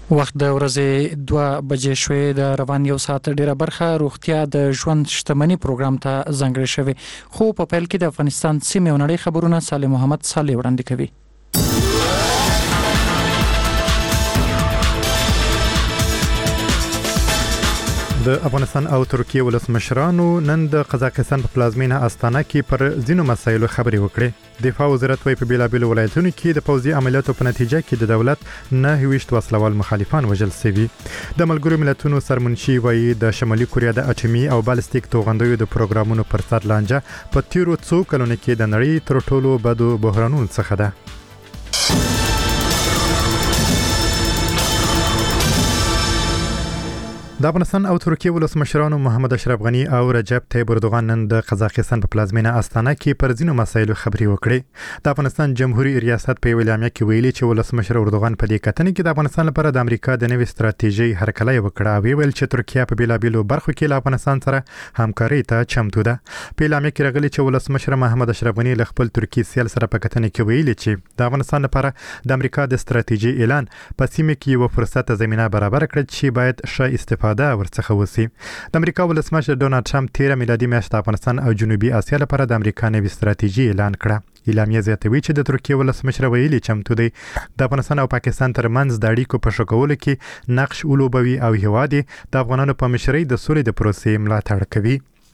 وخت د ورځې 2 بجې شوې د روان یو ساعت ډیره برخه روغتیا د ژوند شتمنۍ پروګرام ته ځانګړې شوې خو په پیل کې د افغانستان سیمه ونړۍ خبرونه صالح محمد صالح وړاندې کوي. د افغانستان او ترکیه ولسمشرانو نن د قزاقستان په پلازمینه استانه کې پر ځینو مسایلو خبرې وکړې. دفاع وزارت وايي په بیلابیلو ولایتونو کې د پوځي عملیاتو په نتیجه کې د دولت 9 وسلوال مخالفان وژل شوي. د ملګرو ملتونو سرمنشي وايي د شمالي کوریا د اټومي او بالستیک توغندیو د پروګرامونو پر سر لانجه په تیرو څو کلونو کې د نړۍ تر ټولو بدو بحرانونو څخه ده. د افغانستان او ترکیه ولسمشرانو محمد اشرف غنی او رجب طیب اردوغان نن د قزاقستان په پلازمینه استانه کې پر ځینو مسایلو خبرې وکړې. د افغانستان جمهوریت ریاست په ویلامیا کې ویلي چې ولسمشر اردوغان په دې کتنې کې د افغانستان لپاره د امریکا د نوې ستراتیژي هرکلی وکړه او ویل چې ترکیه په بیلابیلو برخو کې له افغانستان سره همکاري ته چمتو ده. په ویلامیا کې راغلي چې ولسمشر محمد اشرف غنی له خپل ترکی سیال سره په کتنې کې ویلي چې د افغانستان لپاره د امریکا د ستراتیژي اعلان په سیمه کې یو فرصت زمينه برابر کړ چې باید ښه استفاده ورڅخه وسی. د امریکا ولسمشر ډونالد ټرمپ 13 میلادي میاشت افغانستان او جنوبي اسیا لپاره د امریکا نوې ستراتیژي اعلان کړه. اعلامیه زیاتوي چې د ترکیه ولسمشر ویلي چمتو دی د افغانستان او پاکستان ترمنځ د اړیکو په ښه کولو کې نقش ولوبوي او هیواد د افغانانو په مشرۍ د سولې د پروسې ملاتړ کوي.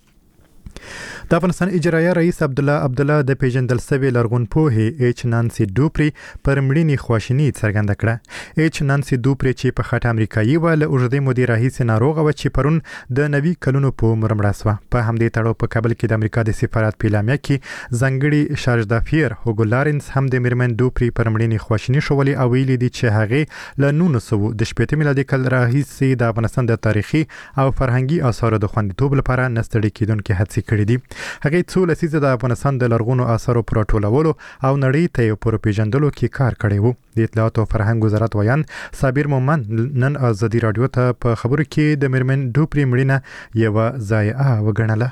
د افغانستان اجرایه رئیس عبدالله د پیژندل سوي لرغونپوهې ایچ نانسی دوپری پر مړینې خواشیني څرګنده کړه. ایچ نانسی دوپری چې په خاطر امریکایي و له اوږدې مودې راهیسې ناروغه و چې پرون د 90 کلونو په عمر مړه شوه. په همدې تړاو په کابل کې د امریکا د سفارت په اعلامیه کې ځانګړي شارژدافیر هوګو لارنس هم د میرمن دوپری پر مړینې خواشیني ښوولې او ویلي دي چې هغه له 1918 میلادي کال راهیسې د افغانستان د تاریخي او فرهنګي آثارو د خوندیتوب لپاره نستړي کېدونکې هڅې کړې دي. هغه څو لسیزه د افغانستان د لرغونو آثارو پر ټولولو او نړۍ ته پر پیژندلو کې کار کړی وو. د اطلاعات او فرهنګ وزارت ویان صابر مومن نن ازادي رادیو ته په خبرو کې د میرمن دوپری مړینه یو ضایعه وګڼله.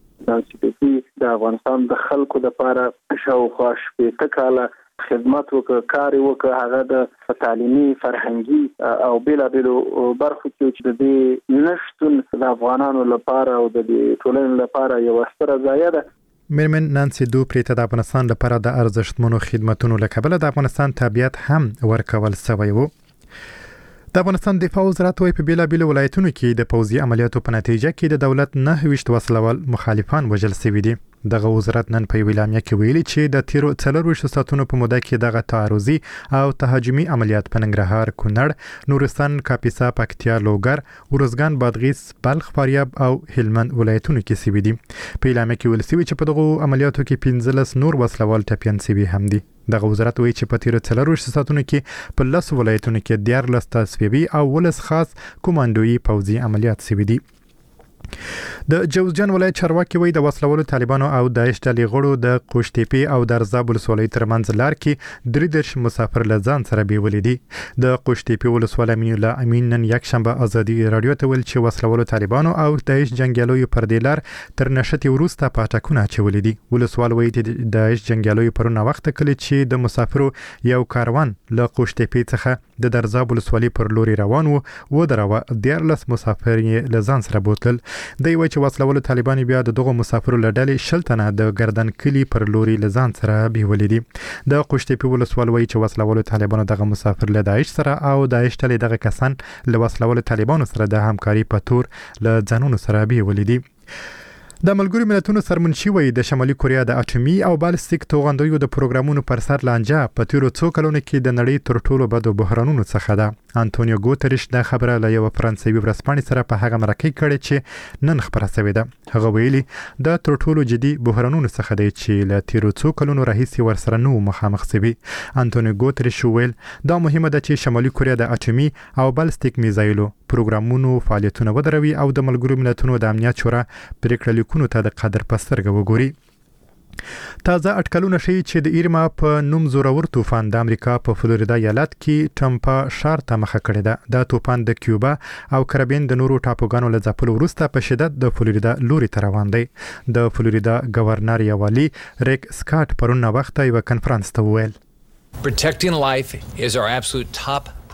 د افغانستان د خلکو لپاره شاوخوا 8 کاله خدمت وکړ، کار وکړ، هغه د تعلیمي فرهنګي او بیلابیلو برخو کې چې د دې نشتون د افغانانو لپاره او د ټولنې لپاره یو ستره ضایعه ده. میرمن نانسی دوپری ته د افغانستان لپاره د ارزښتمنو خدماتونو له کبله د افغانستان تابعیت هم ورکول شوی و. د افغانستان دفاع وزارت وايي په بیلابیلو ولایتونو کې د پوځي عملیاتو په نتیجه کې د دولت 9 وسلوال مخالفان وژل شوي دي. دغه وزارت نن په ویلامیا کې ویلي چې د تیرو 4 ساعتونو په موده کې دغه تعرضي او تهاجمي عملیات په ننګرهار، کونړ، نورستان، کاپیسا، پکتیا، لوګر، ورزګان، بادغیس، بلخ، فاریاب او هلمند ولایتونو کې شوي دي. په ویلامیا کې ویل شوی چې په دغه عملیاتو کې 15 نور وسلوال ټپیان شوي هم دي. دغه وزارت وایي چې په تیرو 4 ساعتونو کې په 10 ولایتونو کې 14 تصفیوي او 10 خاص کوماندویي پوځي عملیات شوي دي. د جوزجان ولایت چارواکي وایي د وسلوالو طالبانو او داعش ډلې غړو د قوشتېپې او درزاب ولسوالۍ ترمنځ لار کې 33 مسافر له ځان سره بیولې دي. د قوشتېپې ولسوال امین الله امین نن یکشنبه ازادي رادیو ته ویل چې وسلوالو طالبانو او داعش جنگیالیو پر دې لار تر نشټې وروسته پاټکونه اچولې دي. ولسوال وایي چې داعش جنگیالیو پرونه وخت کلی چې د مسافرو یو کاروان له قوشتېپې څخه د درزاب ولسوالۍ پر لوري روان و دراوه 14 مسافر یې له ځان سره بوتل. دوی وایي چې وسلوالو طالبان بیا د دغه مسافرو له ډلې 60 تنه د گردن کلی پر لوري له ځان سره بیولې دي. د قوشتېپې ولسوال وایي چې وسلوالو طالبانو دغه مسافر له داعش سره او داعش ډلې دغه کسان له وسلوالو طالبانو سره د همکاري په تور له ځانونو سره بیولې دي. د ملګرو ملتونو سرمنشي وایي د شمالي کوریا د اټومي او بالستیک توغندیو د پروګرامونو پر سر لانجه په تیرو څو کلونو کې د نړۍ تر ټولو بدو بحرانونو څخه ده. انټونیو ګوتریش دا خبره له یو فرانسوي ورځپاڼې سره په هغه مرکه کړې چې نن خبره شوې ده. هغه ویلي د تر ټولو جدي بحرانونو څخه دی چې له تیرو څو کلونو راهیسې ورسره نو مخامخ شوي. انټونیو ګوتریش ویل دا مهمه ده چې شمالي کوریا د اټومي او بالستیک میزایلو پروګرامونو فعالیتونه ودروي او د ملګرو ملتونو د امنیت شورا پریکړه لیکونو ته د قدر په سترګه وګوري. تازه اټکلونه ښیي چې د ایرما په نوم زورور طوفان د امریکا په فلوریدا ایالت کې ټمپا ښار ته مخه کړې ده. دا طوفان د کیوبا او کریبین د نورو ټاپوګانو له ځپلو وروسته په شدت د فلوریدا لوري ته روان دی. د فلوریدا گورنر یوالي ریک سکاټ پرون وخت یو کنفرانس ته وویل Protecting life is our absolute top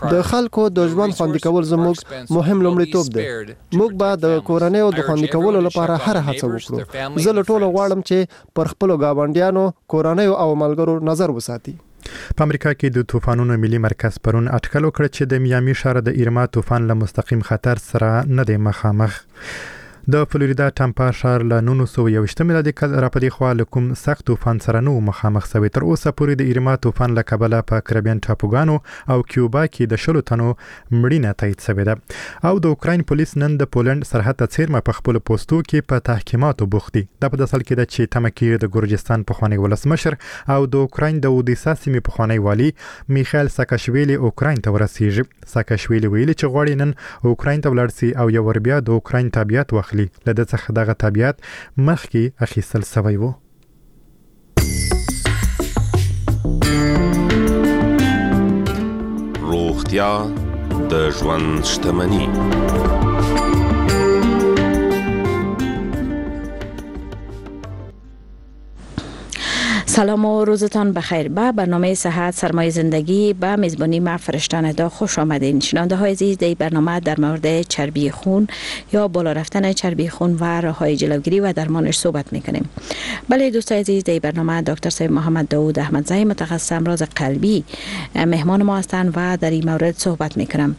د خلکو د ژوند خوندي کول زموږ مهم لومړیتوب دی. موږ به د کورنیو د خوندي کولو لپاره هر هڅه وکړو. زه له ټولو غواړم چې پر خپلو گاونډیانو، کورنیو او ملګرو نظر وساتي. په امریکا کې د طوفانونو ملي مرکز پرون اټکل وکړ چې د میامي ښار د ایرما طوفان له مستقیم خطر سره نه دی مخامخ. د فلوریدا ټامپا ښار له 1921 میلادي کال راپدې خوا له کوم سخت طوفان سره نو مخامخ شوی. تر اوسه پورې د ایرما طوفان له کبله په کریبین ټاپوګانو او کیوبا کې د 10 تنو مړینه تایید شوې ده. او د اوکراین پولیس نن د پولند سرحد ته څیرمه په خپل پوسټو کې په تحقیقاتو بوخت دي. د په داسل کې د چې تمکې د ګورجستان پخوانی ولسمشر او د اوکراین د اودیسا سیمې پخوانی والی میخائیل ساکاشویلی اوکراین ته ورسیږي. ساکاشویلی ویلي چې غواړي نن اوکراین ته ولاړ شي او یو ور بیا د اوکراین تابعیت لده څخه دغه تابعیت مخکې اخیستل شوی و. روغتیا د ژوند شتمني. سلام و روزتان بخیر. به برنامه صحت سرمایه زندگی به میزبانی ما فرشته ندا خوش آمدین. شنونده های عزیز، در برنامه در مورد چربی خون یا بالا رفتن چربی خون و راه‌های جلوگیری و درمانش صحبت میکنیم. بله دوستان عزیز، در برنامه دکتر صاحب محمد داوود احمدزی متخصص امراض قلبی مهمان ما هستند و در این مورد صحبت میکنن.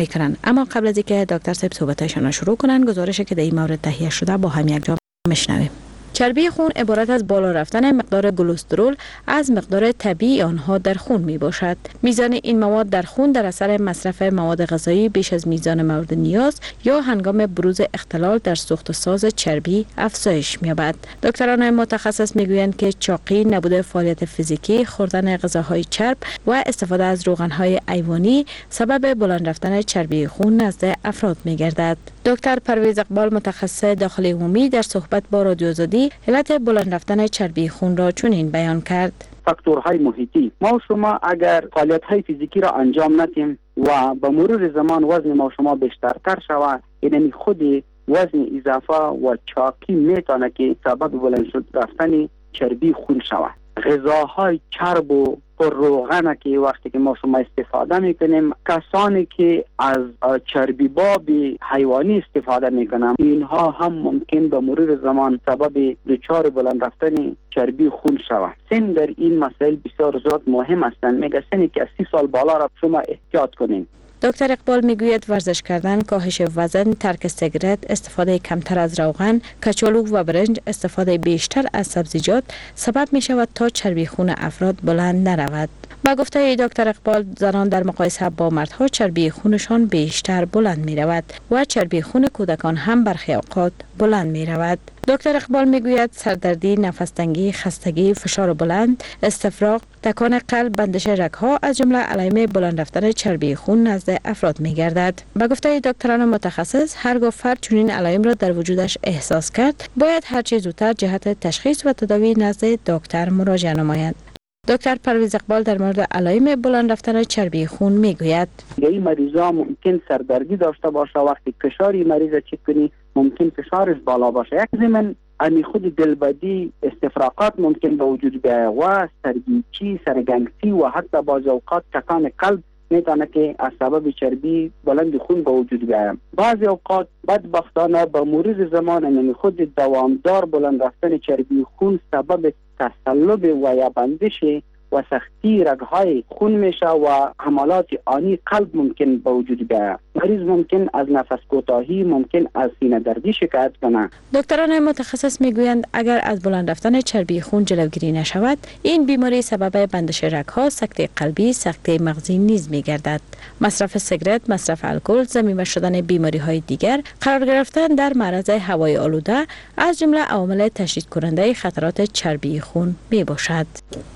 اما قبل از اینکه دکتر صاحب صحبتشان را شروع کنن، گزارشی که در این مورد تهیه شده با هم یک جا میشنویم. چربی خون عبارت از بالا رفتن مقدار کلسترول از مقدار طبیعی آنها در خون می باشد. میزان این مواد در خون در اثر مصرف مواد غذایی بیش از میزان مورد نیاز یا هنگام بروز اختلال در سوخت و ساز چربی افزایش می‌یابد. دکتران متخصص میگویند که چاقی، نبود فعالیت فیزیکی، خوردن غذاهای چرب و استفاده از روغن‌های حیوانی سبب بلند رفتن چربی خون نزد افراد می‌گردد. دکتر پرویز اقبال متخصص داخلی عمومی در صحبت با رادیو آزادی علت بلند رفتن چربی خون را چنین بیان کرد: فاکتورهای محیطی. ما و شما اگر فعالیت‌های فیزیکی را انجام ندیم و به مرور زمان وزن ما و شما بیشترتر شود، یعنی خود وزن اضافه و چاقی میتونه که سبب بلند رفتن چربی خون شود. غذاهای چرب و پر روغن که وقتی که ما شما استفاده میکنیم، کسانی که از چربی باب حیوانی استفاده میکنن، اینها هم ممکن به مرور زمان سبب دچار بلند رفتن چربی خون شود. سن در این مسائل بسیار زیاد مهم هستند. میگه سنی که از 30 سال بالا را شما احتیاط کنین. دکتر اقبال میگوید ورزش کردن، کاهش وزن، ترک سیگارت، استفاده کمتر از روغن، کچالو و برنج، استفاده بیشتر از سبزیجات سبب می شود تا چربی خون افراد بلند نرود. با گفته دکتر اقبال، زنان در مقایسه با مردها چربی خونشان بیشتر بلند می رود و چربی خون کودکان هم برخی اوقات بلند می رود. دکتر اقبال میگوید سردردی، نفس‌تنگی، خستگی، فشار بلند، استفراغ، تکان قلب، بندش رگ‌ها از جمله علائم بلند رفتن چربی خون نزد افراد می‌گردد. به گفته دکتران متخصص، هرگاه فرد چنین علائم را در وجودش احساس کرد، باید هر چه زودتر جهت تشخیص و تداوی نزد دکتر مراجعه نماید. دکتر پرویز اقبال در مورد علائم بلند رفتن چربی خون میگوید: این مریضا ممکن سردردی داشته باشه، وقتی فشاری مریض چک کنی ممکن فشارش بالا باشه. یک زمین امی خود دلبدی، استفراغات ممکن به وجود بیاید و سرگیچی، سرگنگسی و حتی بعض اوقات تکان قلب میتونه که از سبب چربی بلند خون به وجود بیاید. بعضی اوقات بدبختانه به مرور زمان امی خود دوامدار بلند رفتن چربی خون سبب تصلب و یا بندش و سختی رگ‌های خون میشه و حملات آنی قلب ممکن به وجود بیاید. مریض ممکن از نفس کوتاهی، ممکن از سینه دردی شکایت کنه. دکتران متخصص میگویند اگر از بلند رفتن چربی خون جلوگیری نشود، این بیماری سبب بندش رگ‌ها، سکته قلبی، سکته مغزی نیز میگردد. مصرف سیگارت، مصرف الکل، ضمیمه شدن بیماری‌های دیگر، قرار گرفتن در معرض هوای آلوده از جمله عوامل تشدید کننده خطرات چربی خون میباشد.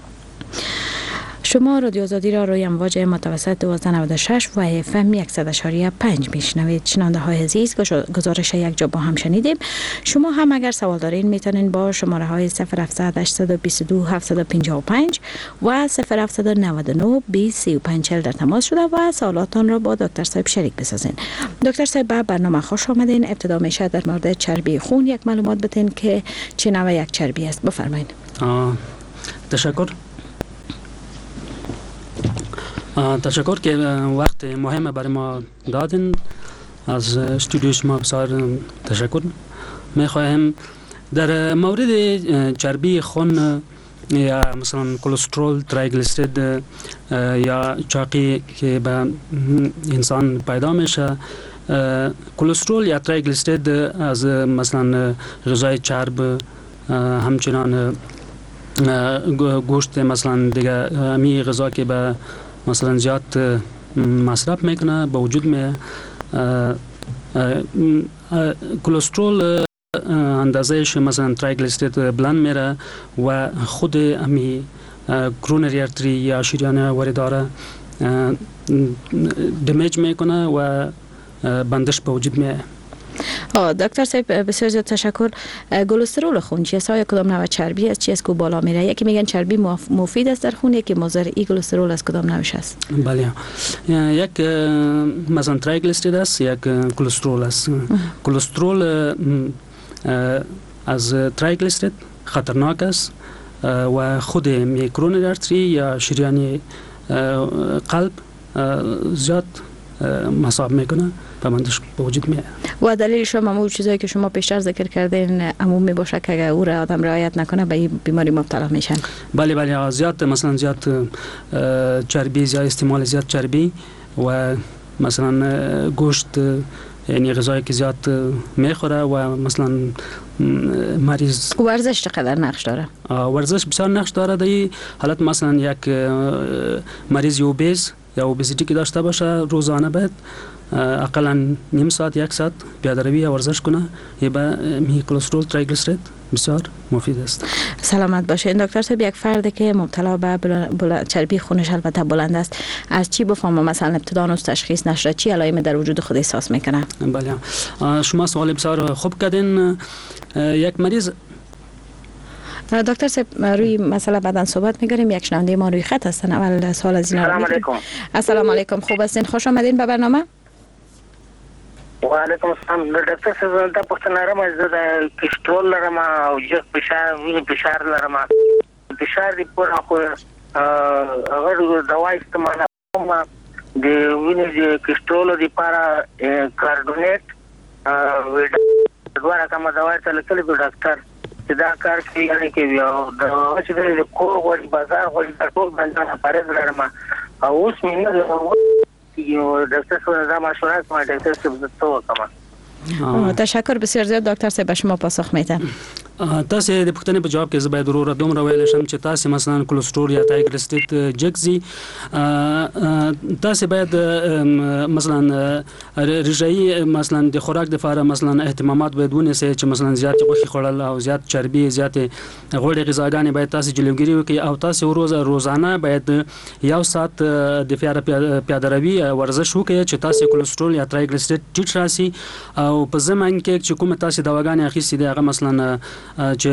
شما رادیو آزادی را روی امواج متوسط 1296 و اف ام 100.5 میشنوید. شنونده های عزیز، گزارش یک جا با هم شنیدیم. شما هم اگر سوال دارین میتونین با شماره های 0700 822 755 و 0799 2035 در تماس شده و سوالاتان را با دکتر صاحب شریک بسازین. دکتر صاحب، به برنامه خوش آمدین. ابتدا میشه در مورد چربی خون یک معلومات بدین که چه نوع یک چربی است. بفرمایید. تشکر. تشکر که وقت مهم برای ما دادین. از استودیو شما بسیار تشکر میخواهم. در مورد چربی خون یا مثلا کلسترول، تریگلیسیرید یا چاقی که به انسان پیدا میشه، کلسترول یا تریگلیسیرید از مثلا غذای چرب، همچنان گوشت مثلا دیگه، همی غذا که به مثلا زیاد مصرف میکنه به وجود می کلسترول اندازهش مثلا تریگلیسیرید بلند میره و خود همی کرونری ارتری یا شریان وارداره دمیج میکنه و بندش به وجود میاد. دکتر صاحب بسیار زیاد تشکر. کلسترول خون چی است؟ کدام نوع چربی است؟ چی است که بالا میره؟ یکی میگن چربی مفید است در خون، یکی مضر. این کلسترول از کدام نوعش است؟ بله، یک مثلا تریگلیسیرید است، یک کلسترول است. کلسترول از تریگلیسیرید خطرناک است و خود کرونری ارتری یا شریان قلب زیاد مصاب میکنه، بندش به وجود میاد. و دلیل شما همون چیزایی که شما پیشتر ذکر کردین عموم می باشه که اگر او را آدم رعایت نکنه به این بیماری مبتلا میشن؟ بله، زیاد مثلا زیاد چربی، زیاد استعمال زیاد چربی و مثلا گوشت، یعنی غذایی که زیاد میخوره و مثلا مریض. ورزش چقدر نقش داره؟ ورزش بسیار نقش داره. در این حالت مثلا یک مریض اوبیز یا اوبیزیتی که داشته باشه روزانه باید اقلا نیم ساعت یک ساعت پیاده‌روی یا ورزش کنه. یه به کلسترول، تریگلیسیرید بسیار مفید است. سلامت باشین دکتر صاحب. یک فردی که مبتلا به چربی خونش البته بلند است، از چی بفهمه مثلا ابتدا از تشخیص نشه چی علائم در وجود خود احساس میکنه؟ بله، شما سوال بسیار خوب کردین. یک مریض دکتر صاحب روی مسئله بعداً صحبت می‌کنیم. یک شنونده ما روی خط هستن. اول سوال از اینا. السلام علیکم. السلام علیکم، خوب هستین؟ خوش آمدین به برنامه. و علیکم السلام. دکتر صاحب دا پوښتنه لرم، زه د کلسترول لرم او جګ فشار لرم. فشار دی پوره خو هغه دوا استعمالوم د وینې د کلسترول لپاره کارډونیټ دوه رقم دوا ته لیکلي د ډاکټر چې دا کار کوي، یعنی کوي او د چې د کور غوړي بازار غوړي ټول باندې پارېز لرم او اوس مې نه یو ډاکټر سره دا مشوره کوم، ډاکټر صاحب څه وکړم؟ تشکر بسیار زیاد دکتر صاحب، به شما پاسخ میدم. تاسو د پښتنې په جواب کې زه باید ورور دومره ویل شم چې تاسو مثلا کلسترول یا تریگلیسیرید جګزي، تاسو باید مثلا رژایي مثلا د خوراک لپاره مثلا اهتمامات باید ونیسئ چې مثلا زیات غوښه خوړل او زیات چربي، زیات غوړي غذاګانې باید تاسو جلوګیری وکړئ او تاسو روزانه باید یو ساعت د پیاده‌روي ورزش وکړئ چې تاسو کلسترول یا تریگلیسیرید ټیټ راسي. او په زمانه کې چې کومه تاسو دواګانې اخیستې دي هغه مثلا چې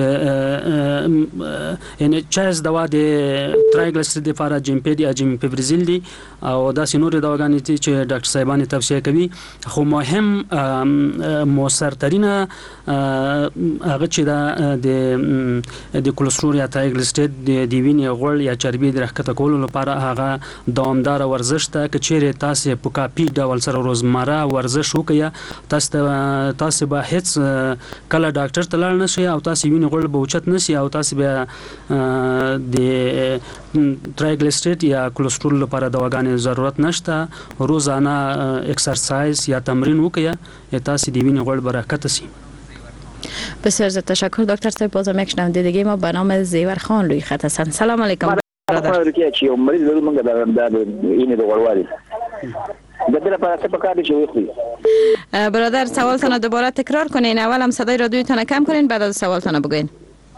یعنی چاز دوا د تریگلیسیرید لپاره جیمپیډ یا جیمپیبرزیل دي او داسې نور دواګانې دي چې ډاکټر صاحبان توصیه کوي. خو مهم موثرترینه هغه چې د کلسترول یا تریگلیسیرید د وینې غوړ یا چربي د راښکته کولو لپاره هغه دوامدار ورزش ته که چیرې تاسو په کافي ډول سره روزمره ورزش وکړئ، تاسو به هیڅ کله ډاکټر ته لاړ نشئ او تاسو وینې غوړ به اوچت نشي او تاسو به د تریگلیسیرید یا کلسترول لپاره دواګانې ضرورت نشته. روزانه اکسرسایز یا تمرین وکړئ، تاسو د وینې غوړ به راښکته شي. بسیار زیاد تشکر دکتر صاحب. بازم یک شنونده دیگه ما به نام زیور خان روی خط هستند. سلام علیکم برادر. مریض زمونږ د اینې د غوړوالي د دې لپاره څه پکار دي چې وخوري؟ برادر سوالتان دوباره تکرار کنین. اول هم صدای رادیوتان کم کنین، بعد از سوالتان بگوین.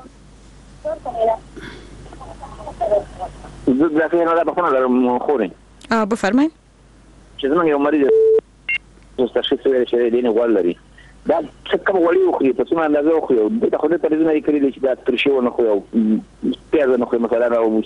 زه د فین ولا بخونه لرم خوري. بفرمایئ. چې زمونږ یو مریض تشخیص ویل چې د اینې غوړ لري، دا څه کوم غوړي وخوري، په څومره اندازه وخوري؟ د خو د تلویزیون یې کړی دی چې دا ترشي ونه خوري او پیاز نه خوري مثلا او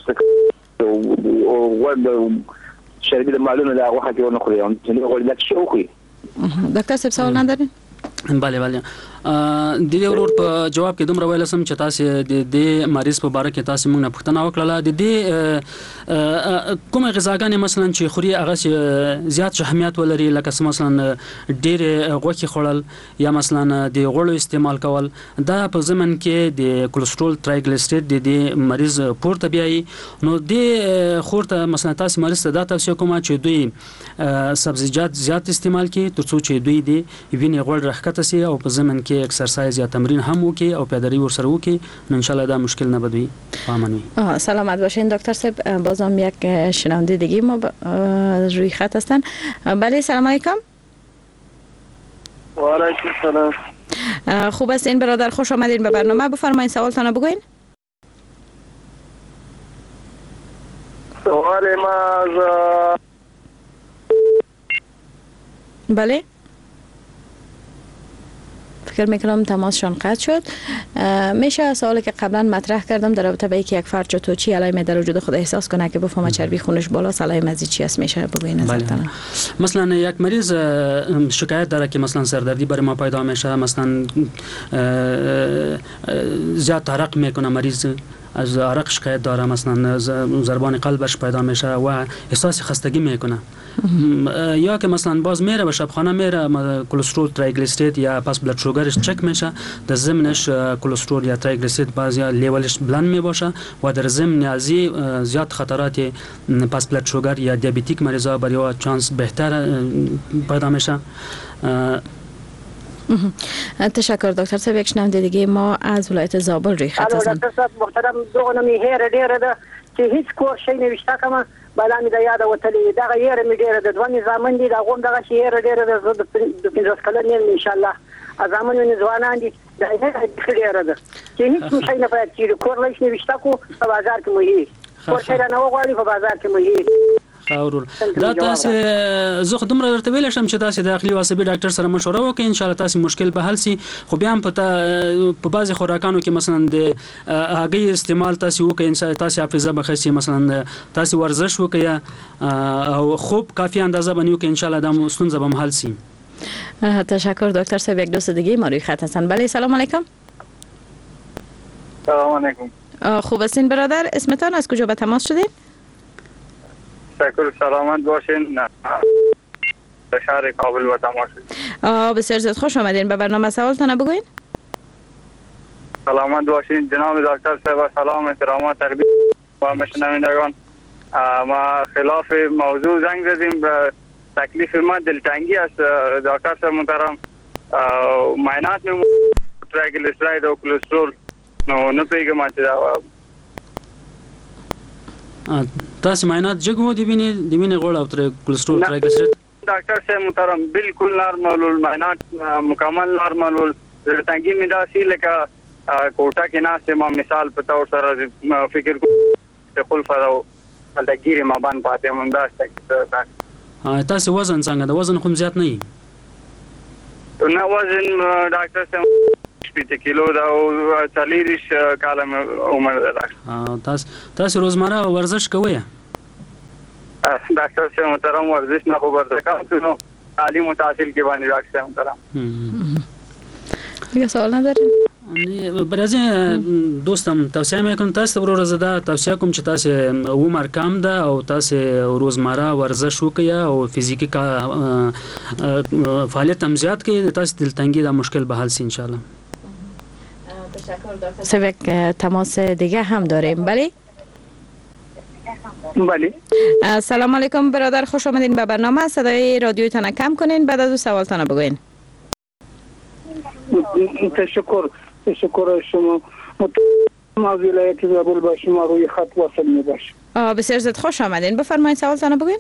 غوړ شربی د معلومه دا غوښه کې ونه خوري او چې غوړي دا څه وخوري؟ دکتر صاحب سوال ندارین؟ بله د دې ورور په جواب کې دومره ویل سم چې تاسو د مریض په باره کې تاسو موږ نه پوښتنه وکړه د دې کومه غذاګانې مثلا چې خوري هغه زیات شحمیات ولري لکه مثلا ډېر غوښه خوړل یا مثلا د غوړو استعمال کول دا په ضمن کې د کولیسټرول ټرایګلیسیرایډ د دې مریض پورته بیاي نو د خورته مثلا تاسو مریض ته دا توصیه کوم چې دوی سبزیجات زیات استعمال کړي ترڅو چې دوی د وینې غوړ راښکته سي او په ضمن کې اکسرسایز یا تمرین هم وکي او پیاده‌روی ورسره وکي نو ان شاء الله دا مشکل نبودی امنوی. سلامت باشین دکتر صاحب. بازم یک شنونده دیگه ما روی خط هستن. بله سلام علیکم. و علیکم السلام. خوب هستین برادر؟ خوش آمدین به برنامه. بفرمایید سوالتان بگوین. سوال ما بله فکر میکنم تماسشان قطع شد. میشه سوالی که قبلا مطرح کردم در رابطه با اینکه یک فرد چطوری علائم در وجود خود احساس کنه که بفهمه چربی خونش بالاست علائم از چی است میشه بگوین نظرتون؟ مثلا یک مریض شکایت داره که مثلا سردردی برای ما پیدا میشه، مثلا زیاد عرق میکنه مریض، از عرق شکایت داره، مثلا ضربان قلبش پیدا میشه و احساس خستگی میکنه، یا که مثلا باز میره به شبخانه میره کلسترول ترایگلیسیرید یا پس بلد شوگرش چک میشه، در ضمنش کلسترول یا ترایگلیسیرید باز یا لیولش بلند میباشه و در ضمن ازی زیاد خطرات پس بلد شوگر یا دیابتیک مریضا برای چانس بهتر پیدا میشه. تشکر دکتر صاحب. یک شنونده دیگه ما از ولایت زابل روی خط هستن. دکتر صاحب محترم دغه می هیر ډیره ده چې هیڅ کور شي نوښته کوم بلا می د یاد وتلې دغه هیر می ډیره ده، دوه نظامن دي دغه دغه شی هیر ډیره ده، زه د 15 کلن ان شاء الله ازامن ځوانان دي دا هیر ډیره ده چې هیڅ شي نه پاتې کیږي، کور لښ نوښته کو په بازار کې مو هی کور شي نه وغواړي په بازار کې مو هی خاورول. دا تاسو زه خدوم را ورته ویل شم چې تاسو داخلي واسبي ډاکټر سره مشوره وکړئ، ان شاء الله تاسو مشکل به حل شي. خو بیا هم په بعضي خوراکانو کې مثلا د هګۍ استعمال تاسو وکړئ، ان شاء الله تاسو حافظه به خسي، مثلا تاسو ورزش وکړئ او خوب کافي اندازه باندې وکړئ، ان شاء الله دا ستونزه به حل شي. تشکر دکتر صاحب. یک دوست دیگه ما روی خط هستن. بله سلام علیکم. سلام علیکم. خوب هستین برادر؟ اسمتان از کجا به تماس شدین؟ تشکر. سلامت باشین. در شهر کابل و تماس شدید. بسیار زیاد خوش آمدین به برنامه. سوالتان بگوین. سلامت باشین جناب دکتر صاحب. سلام احترامات تربیت و مشنوندگان. ما خلاف موضوع زنگ زدیم. تکلیف ما دلتنگی است دکتر صاحب محترم. معاینات میں ترایگلیسیرائد و کلسترول نو پیګم چې تاسو معاینات جګو دی ویني غوړ او تر کلسترول ترایګلیسیرید ډاکټر صاحب محترم بالکل نارمل المعاینات مکمل نارمل تنګي می دا سی لکه کوټه کې ناسه ما مثال پتا او سره فکر کو خپل فراو الګيري ما باندې پاتې مونږ دا تاسو وزن څنګه د وزن کوم زیات نه نه وزن ډاکټر صاحب 8 کیلو دا او 40 کال عمر ده. تاسو روزمره ورزش کوئ؟ ډاکټر صاحب محترم ورزش نه خبر ده کوم تعلیم او تحصیل کې باندې ډاکټر صاحب محترم دیگه سوال ندارین؟ برای دوستم توصیه میکنم تاسو ورو زده توصیه کوم چې تاسو عمر کم ده او تاسو روزمره ورزش وکړئ او فزیکی فعالیت هم زیات کړئ، تاسو دلتنگی دا مشکل به حل شي ان شاء الله. تشکر دکتر. یک تماس دیگه هم داریم. بله بله. سلام علیکم برادر، خوش آمدین به برنامه. صدای رادیوتان کم کنین بعد از سوالتان بگوین. تشکر شما. ما ولایت زابل با شما روی خط وصل میباش. بسیار زیاد خوش آمدین. بفرمایید سوالتان بگوین.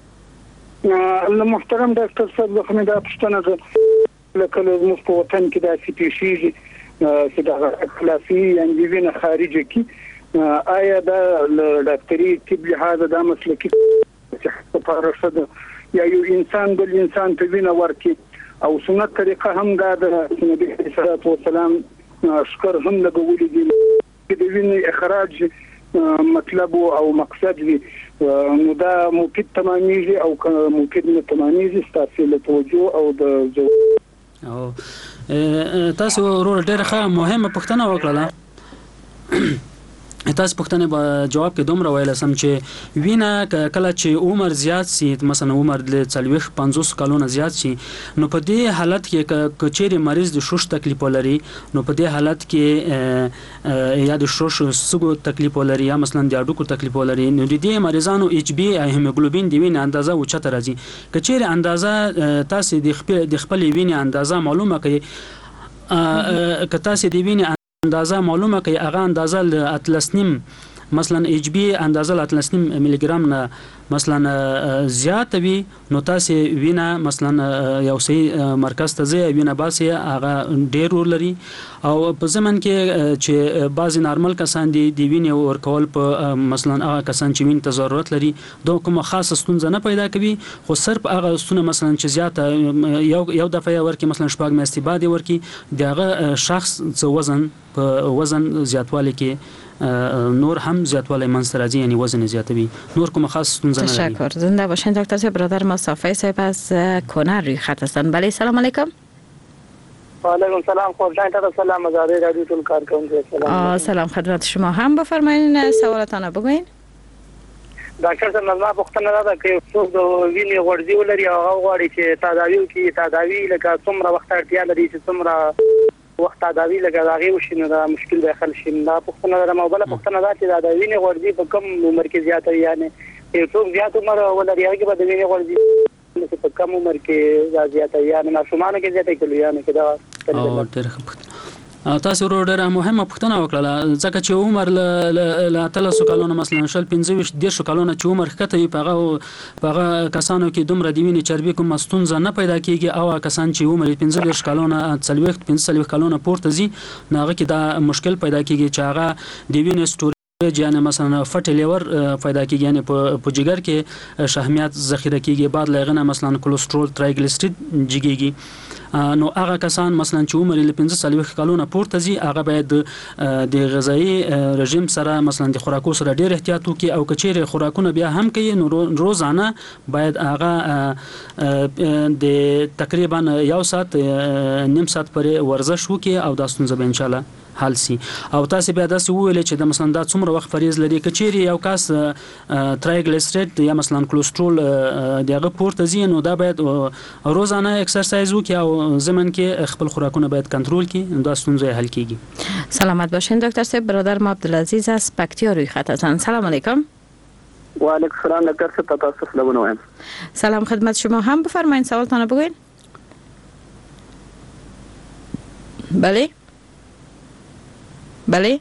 محترم دکتر صاحب زخمی دا پشتنه لکه زموږ په وطن کې داسې پیښیږي چې د خلافي انجوینه خارجه کې آیا دا ډاکټري طب لحاظه دا مسلکي لپاره ښه ده یا یو انسان بل انسان ته وینه ورکړي او سنت طریقه هم دا د نبی صلی الله علیه وسلم شکر هم لګولې دي د وینې اخراج مطلب او مقصد وي نو دا مفید تمامېږي او مفید نه تمامېږي ستاسو له توجه او د تاسو ورور ډېره ښه مهمه پوښتنه وکړه. تاسو پوښتنه په جواب کې دومره ویل سم چې وینه کله چې عمر زیات سي، مثلا عمر له 40-50 کلونو زیات شي، نو په دې حالت کې کچېری مریض د شوش تکلیف لري، نو په دې حالت کې یا د شوش سګو تکلیف لري یا مثلا د اډوکو تکلیف لري، نو د دې مریضانو ایچ بی هیموګلوبین د وینې اندازه اوچته راځي. کچېری اندازه تاسو د خپل وینې اندازه معلومه کړئ، که تاسو د وینې اندازه معلومه کوي، هغه اندازه ل 3.5 مثلا ایچ بی اندازه ل 3.5 ملي ګرام نه مثلا زیات وي، نو تاسو وینه مثلا یو صحیح مرکز ته ځي وینه باسي، هغه ډیر ور لري. او په زمن کې چې بعضی نارمل کسان دي د وینې ورکول په مثلا هغه کسان چې وینې ته ضرورت لري دوه کومه خاصه ستونزه نه پیدا کوي، خو صرف هغه ستونه مثلا چې زیاته یو دفعه ورکی مثلا شپږ میاشتې بعد ورکی دغه شخص څه وزن په وزن زیاتوالی کې نور هم زیاتوالی منځ راځي، یعنی وزن زیاتوي، نور کوم خاص ستونزه نه لري. تشکر. زنده باشین دکتر صاحب. برادر مصطفی صاحب از کنر روی خط هستند. بله سلام علیکم. و علیکم سلام. خورشان تا سلام از رادیو تول کارکن. سلام خدمت شما. هم بفرمایید سوالاتونه بگوین. ډاکټر صاحب نظم پوښتنه ده چې څوک د وینې غوړځي ولري او هغه غواړي چې تداوی لکه څومره وخت اړتیا لري چې څومره وخت تداوی لکه داغي وشي نو دا مشکل به حل شي. دا پوښتنه ده. مو بل پوښتنه ده چې د وینې غوړځي په کم عمر کې زیات وي، یعنی څوک زیات عمر ولري هغه به د وینې غوړځي په کم عمر کې زیات وي، یعنی ماشومان کې زیات کېږي، یعنی کې دا تاسو ډېره مهمه پوښتنه وکړه، ځکه چې عمر له 13 کلونو مثلا 15 کلونو چې عمر ښکته وي په هغه کسانو کې دومره د وینې چربي کوم ستونزه نه پیدا کیږي، او کسان چې عمر 15 کلونو 40 کلونو پورته ځي نو هغه کې دا مشکل پیدا کیږي چې هغه د وینې سټوریج یعنی مثلا فټ لیور پیدا کیږي، یعنی په جګر کې شحمیات ذخیره کیږي، بعد لغنه مثلا کولېسترول ترایګلیسیرید جګیږي. نو هغه کسان مثلا چې عمر له 15 کلونو پورته ځي هغه باید د غذایی رژیم سره مثلا د خوراکو سره ډیر احتیاط وکړي، او کچېره خوراکونه بیا هم کوي نو روزانه باید هغه د تقریبا یو ساعت نیم ساعت پرې ورزش وکړي او دا ستونزه به ان شاء الله حل سي. او تاسو بیا داسې وویل چې د مثلا دا څومره وخت فریض لري، کچېری یو کس ترایګلیسیرید یا مثلا کولېسترول دغه پورته ځي نو دا باید روزانه اکسرسایز وکړي او زمن کې خپل خوراکونه باید کنټرول کړي، دا ستونزه حل کیږي. سلامت باشین دکتر صاحب. برادر ما عبدالعزیز از پکتیا روی خط هستند. سلام علیکم. و علیکم السلام دکتر صاحب. تاسو لبنوم. سلام خدمت شما. هم بفرمایید سوالتون بگوین. بله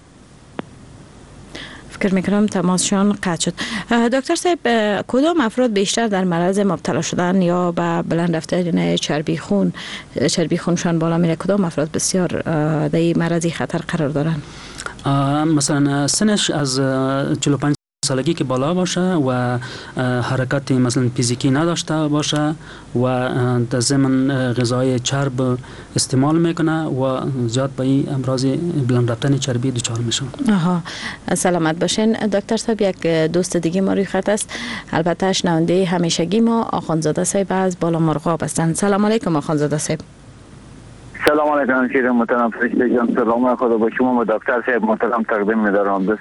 فکر میکنم تماسشان قطع شد. دکتر صاحب کدام افراد بیشتر در معرض مبتلا شدن یا به بلند رفتن چربی خونشان بالا میره؟ کدام افراد بسیار در این معرضی خطر قرار دارن؟ مثلا سنش از 45 سالگی که بالا باشه و حرکت مثلا فیزیکی نداشته باشه و در ضمن غذای چرب استعمال میکنه و زیاد به این امراض بلند رفتن چربی دچار میشه. سلامت باشین دکتر صاحب. یک دوست دیگه ما روی خط است، البته شنونده همیشگی ما آخوندزاده صاحب از بالا مرغاب هستند. سلام علیکم آخوندزاده صاحب. سلام علیکم شیر محترم فرشته جان. سلام خدا با شما و دکتر صاحب محترم تقدیم می‌دارم.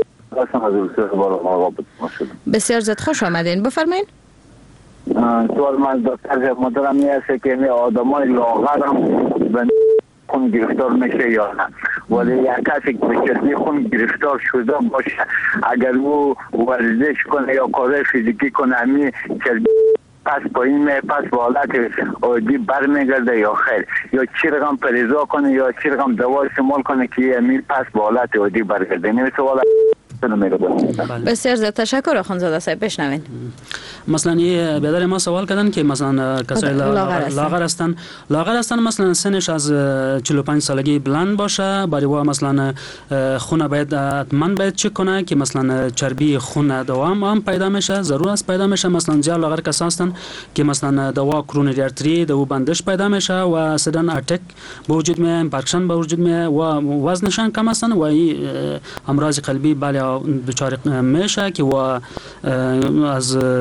بسیار زیاد خوش آمدین. بفرمایید. سوال من دکتر محترم میشه که می آدمای لاغر هم خون گرفتار میشه یا نه، ولی یک کسی که به چربی خون گرفتار شده باشه اگر او ورزش کنه یا کار فیزیکی کنه همی چربی پس پایین می پس به حالت عادی برمیگرده یا خیر، یا چی رقم پریزا کنه یا چی رقم دوا استعمال کنه که همی پس به حالت عادی برگرده؟ این سوال بسیار زیاد تشکر آخوندزاده صاحب. بشنوین. مثلا یه بیادر ما سوال کردن که مثلا کسای لاغر هستن مثلا سنش از 45 سالگی بلند باشه، برای و مثلا خون باید حتما باید چک کنه که مثلا چربی خون دوام هم پیدا میشه، ضرور است پیدا میشه. مثلا زیاد لاغر کسا هستن که مثلا دوا کرونری آرتری دو بندش پیدا میشه و سدن اتک به وجود میاد، اینفارکشن به وجود میاد و وزنشان کم هستن و امراض قلبی بله دچار میشه که و از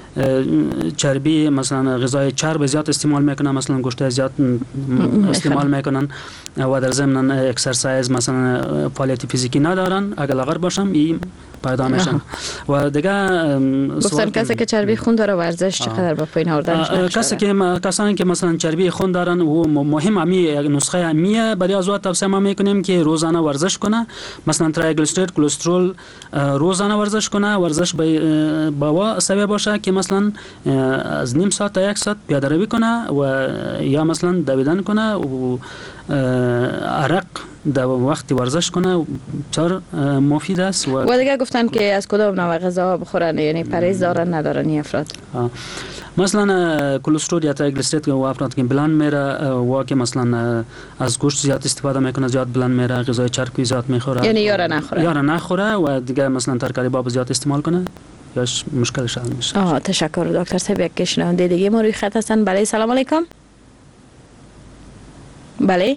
چربی مثلا غذای چرب زیاد استعمال میکنن، مثلا گوشت زیاد استعمال میکنن و در ضمن اکسرسایز مثلا فعالیت فیزیکی ندارن، اگر لاغر باشم این پیدا میشن. و دیگه گفتن کسی که چربی خون داره ورزش چقدر با پایین آوردن کسانی که مثلا چربی خون دارن و مهم امی نسخه امیه برای از توصیه ما میکنیم که روزانه ورزش کنه، مثلا تریگلیسیرید کلسترول روزانه ورزش کنه، ورزش با سوی باشه که مثلا از نیم ساعت تا 1 ساعت پیاده روی کنه و یا مثلا دویدن کنه و عرق در وقت ورزش کنه، بسیار مفید است. و دیگه گفتن که از کدام نوع غذا بخورن، یعنی پرهیز دارن ندارن این افراد؟ مثلا کلسترول یا تریگلیسیرید و افراد که بلند میره و که مثلا از گوشت زیاد استفاده میکنه زیاد بلند میره، غذای چربی زیاد میخوره، یعنی یارا نخوره و دیگه مثلا ترکاری باب زیاد استعمال کنه یاش مشکلش حل میشه. تشکر دکتر صاحب. یک شنونده دیگه ما روی خط هستن. بله سلام علیکم. بله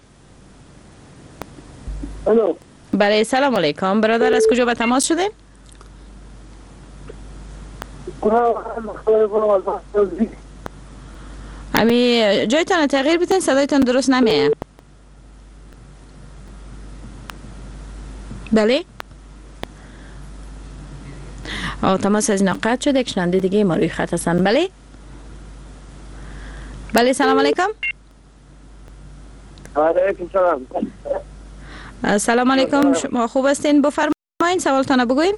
الو. بله سلام علیکم برادر، از کجا به تماس شدین؟ امی جایتان تغییر بدین، صدایتان درست نمیاد. بله تماس از این قطع شد. یک شنونده دیگه ما روی خط هستن. بله بله سلام علیکم. علیکم سلام. سلام علیکم، شما خوب هستین؟ بفرمایید سوالتان بگوین.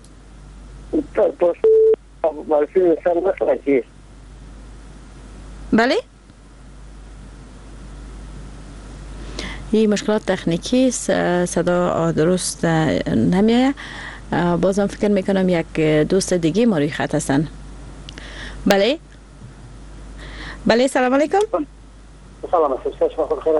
بله این مشکلات تکنیکی، صدا درست نمیاد. بازم فکر میکنم یک دوست دیگه ما روی خط هستن. بله بله سلام علیکم. سلام علیکم. شما خود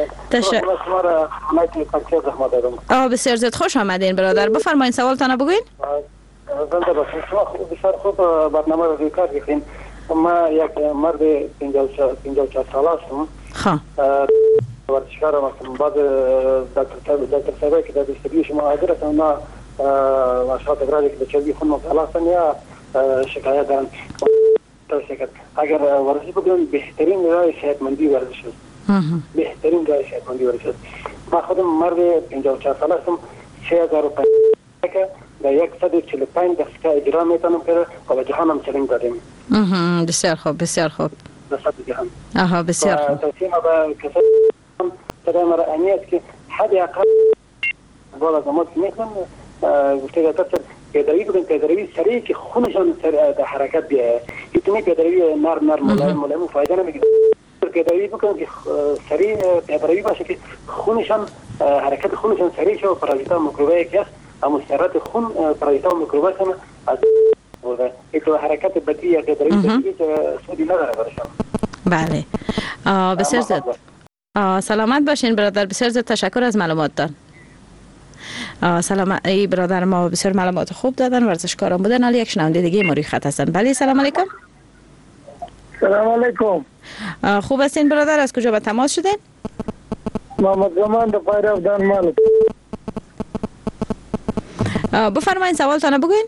خیر. بسیار زیاد خوش آمدین برادر، بفرمایید سوالتان بگوین. زنده باشین. شما بسیار خوب برنامه رو روی کار گرفتین. ما یک مرد 54 ساله هستم. خب ورزشکارم هستم. بعد دکتر صاحب که در دستگی شما حاضر هستم، ما مشکلات ابرالی که به چربی خون مبتلا هستن یا شکایت دارن، اگر ورزش بکنم بهترین راه صحتمندی ورزش است. بهترین راه صحتمندی ورزش است. ما خودم مرد 54 ساله هستم. 3005 که در 145 دقیقه اجرا میتونم که با جهان هم چلنج دادیم. بسیار خوب بسیار خوب. نسبت جهان. بسیار خوب. توصیه ما به کسایی صدای مرا انیت که حد اقل بالا زمان که میکنم گفته دکتر پیداوی بودن، پیداوی سریع که خونشان در حرکت بیایه. اینطوری پیداوی نرم ملایم فایده نمیگیره. پیداوی بکنن که سریع پیداوی باشه که خونشان حرکت خونشان سریع شه و پارازیتا میکروبی که هست اما سرعت خون پارازیتا و میکروبی هم از بوده. اینطور حرکت بدی یا پیداوی بدی سودی نداره برشان. بله بسیار زیاد سلامت باشین برادر، بسیار زیاد تشکر از معلوماتتان. سلام ای برادر ما بسیار معلومات خوب دادن، ورزشکاران بودن. حالا یک شنونده دیگه ما روی خط هستن. بله سلام علیکم. سلام علیکم. خوب هستین برادر، از کجا به تماس شدین؟ محمد زمان در پایرف دانمال. بفرمایید سوالتان بگوین.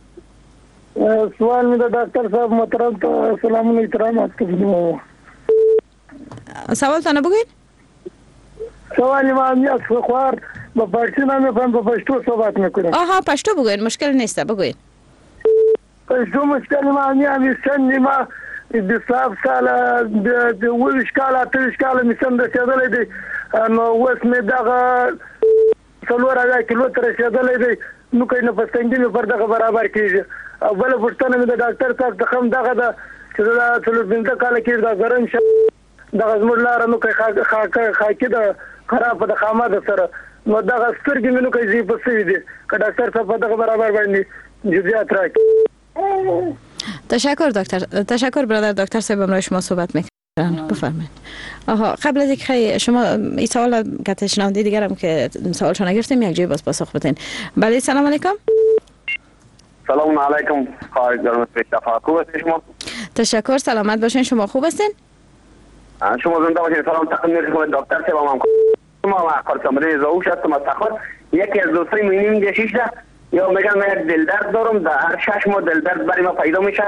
سوال میده دکتر صاحب محترم تا سلام و احترامات کنم. سوالتان بگوین. سوال ما میاد خوار با پارسی نمیفهم، با پشتو صحبت میکنم. پشتو بگوین، مشکل نیست بگوین. پشتو مشکل ما میاد سن ما 27 سال د ویش کال 30 کال میسم د رسیدلې دي نو اوس مې دغه څلور هغه کیلو تر رسیدلې دي نو کینه په څنګه پر دغه برابر کیږي. او بل پښتنه مې د ډاکټر صاحب ته هم دغه د چې دا څلور بنده کال کې دا ګرم شه دغه زموږ لار نو کې خاکې د خراب د خامه سره نو دغه سترګې مې نو کې زی په سوي دي که ډاکټر صاحب دغه برابر باندې جزئیات راکړي. تشکر دکتر، تشکر برادر. دکتر صاحب امروز شما صحبت میکنن. بفرمایید. قبل از اینکه شما این سوال که شنونده دیگرم که سوالشون نگرفتیم یک جای باز پاسخ بدین. بله سلام علیکم. سلام علیکم. خواهد جناب پیشتفا خوب هستین شما؟ تشکر سلامت باشین. شما خوب هستین؟ شما زنده باشین. سلام تقدیم میکنم دکتر صاحب. ما کارشناس مریض او شد ما تخور یکی از دوستای مهمی میگه 6 یا میگن من یک دل درد دارم، در هر 6 ماه دل درد برای ما پیدا میشه.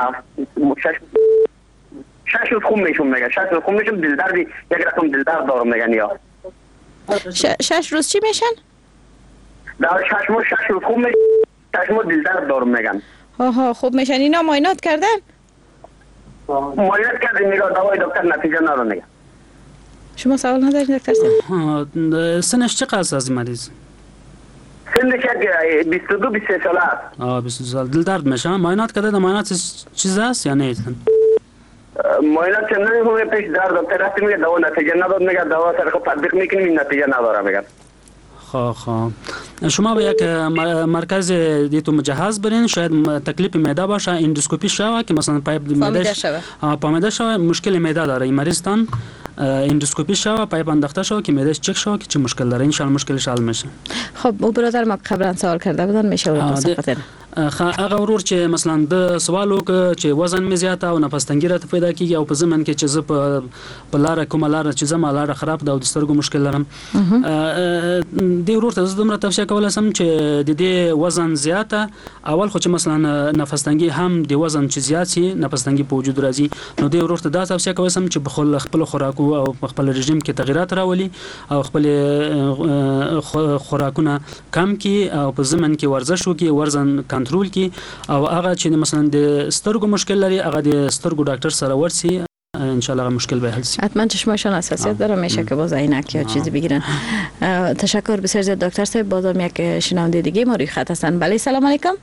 6 روز خوب میشم، میگن 6 روز خوب میشم، دل درد یک رقم دل درد دارم میگن. یا 6 روز چی میشن؟ در 6 ماه 6 روز خوب میشه، 6 ماه دل درد دارم میگن. خوب میشن. اینا معاینات کردن؟ معاینات کردیم، میگه دوای دکتر نتیجه نداره میگه. شما سوال ندارید دکتر صاحب؟ سنش چقدر است از مریض؟ سنش 22 23 ساله است. 22 سال. دل درد میشه؟ معاینات کرده؟ معاینات چیز است یا نه؟ معاینات نمی‌کنه، پیش در دکتر است میگه دوا نتیجه نداد، میگه دوا سر خود تطبیق میکنیم این نتیجه نداره میگن. خب شما به یک مرکز دیتو مجهز برین، شاید تکلیف معده باشه، اندوسکوپی شوه که مثلا پایپ معده شوه مشکل معده داره این مریضتان، اندوسکوپی شوه پایپ انداخته شوه که معدهش چک شوه که چه مشکل داره، ان شاء الله مشکلش حل میشه. خب او برادر ما قبلا سوال کرده بودن، میشه واسه هغه ورور چې مثلا د سوال وکړ چې وزن می زیاته او نفس تنګی راته پیدا کیږي او په زمن کې چې زه په لار کومه لار چې زما لار خراب ده او د سترګو مشکل لرم، د ورور ته زه دومره توصیه کوله سم چې د دې وزن زیاته اول خو چې مثلا نفس تنګی هم د وزن چې زیات شي نفس تنګی په وجود راځي، نو د ورور ته دا توصیه کوم سم چې بخل خپل خوراکو او خپل رژیم کې تغیرات راولي او خپل خوراکونه کم کی او په زمن کې ورزش وکي، وزن کنټرول کی او هغه چې مثلا د سترګو مشکل لري هغه د سترګو ډاکټر سره ورسي، ان شاء الله مشکل به حل شي. حتما چشمشون حساسیت داره، میشه که باز عینک یا چیزی بگیرن. تشکر بسیار زیاد دکتر صاحب. بازم یک شنونده دیگه ما روی خط هستن. بله سلام علیکم.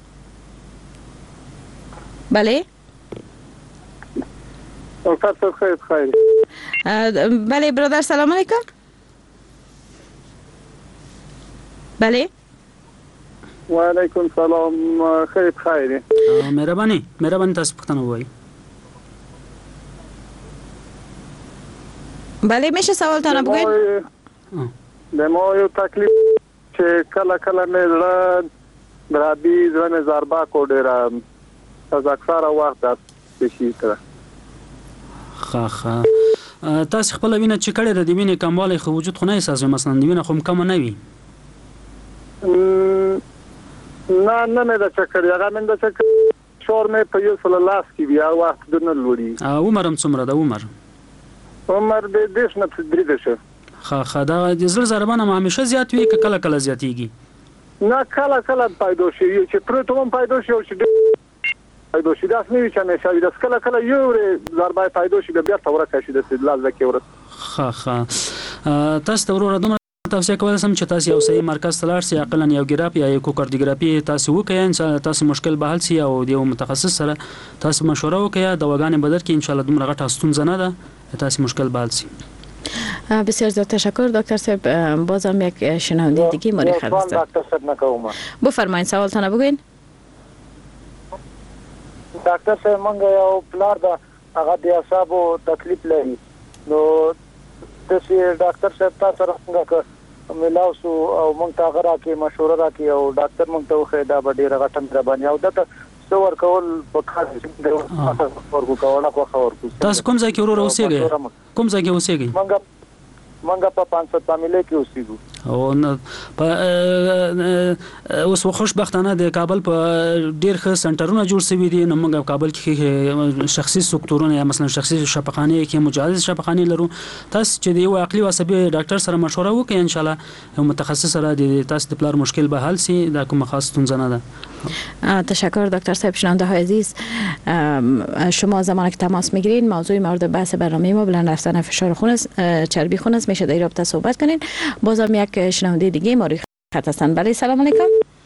بله دکتر صاحب خیر. بله برادر سلام علیکم. بله و علیکم سلام. خیر. مهربانی تاسو پوښتنه وایي. بله میشه سوالتان بگوین؟ د ما یو تکلیف چې کله کله مې زړه درابي ځنه ضربه کو ډیره از اکثره وخت د شي تر خا تاسو خپل وینه چې کړه د وینې کموالی خو وجود خو نه احساس مثلا د وینې خو کم نه وي؟ نه مې دا چکر هغه مې دا چکر شور مې په یو سل لاس کې بیا وخت دنه لوري. عمرم څومره ده؟ عمر د دیش نه تدریج شه. خا دا د زړه ضربانه همیشه زیات وي که کله زیاتېږي؟ نه کله پیدا شي چې پروتون پیدا شي او چې پیدا شي داس نه وي چې همیشه داس کله یو ضربه پیدا شي بیا تورکه شي د استدلال ځکه ورس. خا تاسو ته ورور دومره توصیه کوم چې تاسو یو صحیح مرکز ته لاړ شئ، عقلاً یو ګراف یا ایکوکاردیوګرافي تاسو وکړئ، ان شاء الله تاسو مشکل به حل شي او د یو متخصص سره تاسو مشوره وکړئ، دواګانې بدل کړئ، ان شاء الله دومره غټه ستونزه نه ده، تاسو مشکل به حل شي. بسیار زیاد تشکر دکتر صاحب. بازم یک شنونده دیگه ما رو خط است. دکتر صاحب نکوم. بفرمایید سوالتان بگوین. دکتر صاحب مونږ یو پلار دا هغه د اعصابو تکلیف لري، نو تاسو ډاکټر صاحب تاسو راغله ملاوسو او مونږ ته غره کې مشوره راکې او ډاکټر مونږ ته وخه دا ډیره غټه مهرباني او دته څور کول په کار د ورکو کوله کو خبر کو. تاسو کوم ځای کې ورور اوسېږئ؟ مونږ په 500 فامیلی کې اوسېږو. او اوس خوشبختانه د کابل په ډیر ښه سنټرونه جوړ شوي دي، نو موږ په کابل کې شخصي سکتورونه یا مثلا شخصي شفاخانه کې مجهز شفاخانه لرو. تاسو چې د یو عقلي او عصبي ډاکټر سره مشوره وکړئ، ان شاء الله یو متخصص سره د تاسو د پلار مشکل به حل شي، دا کوم خاص ستونزه نه ده. تشکر دکتر صاحب. شنونده های عزیز، شما زمانی که تماس میگیرین موضوع مورد بحث برنامه ما بلند رفتن فشار خون است، چربی خون است، میشه در این رابطه صحبت کنین. بازم یک شنونده دیگه ما روی خط هستن. بله سلام علیکم.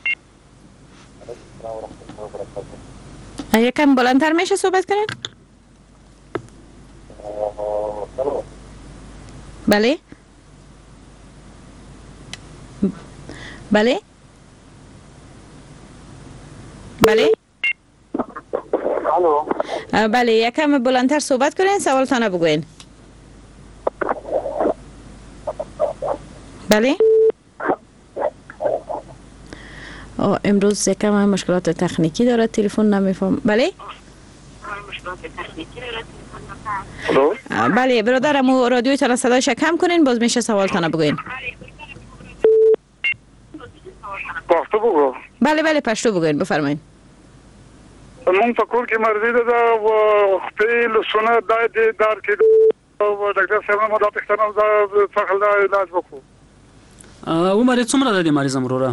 یکم بلندتر میشه صحبت کنین؟ بله بله یکم بلندتر صحبت کنین، سوالتان بگوین. بله امروز یکم مشکلات تکنیکی داره، تلفن نمیفهم. بله بله برادرم رادیویتان صدایش کم کنین، باز میشه سوالتان بگوین. بله پښتو بگوین بفرمایید. مونږ په کور کې مرضی ده خپل سونه دار کې ډاکټر صاحب مو دا پښتنه دا څخه علاج وکړو. عمر څومره ده د مریض وروره؟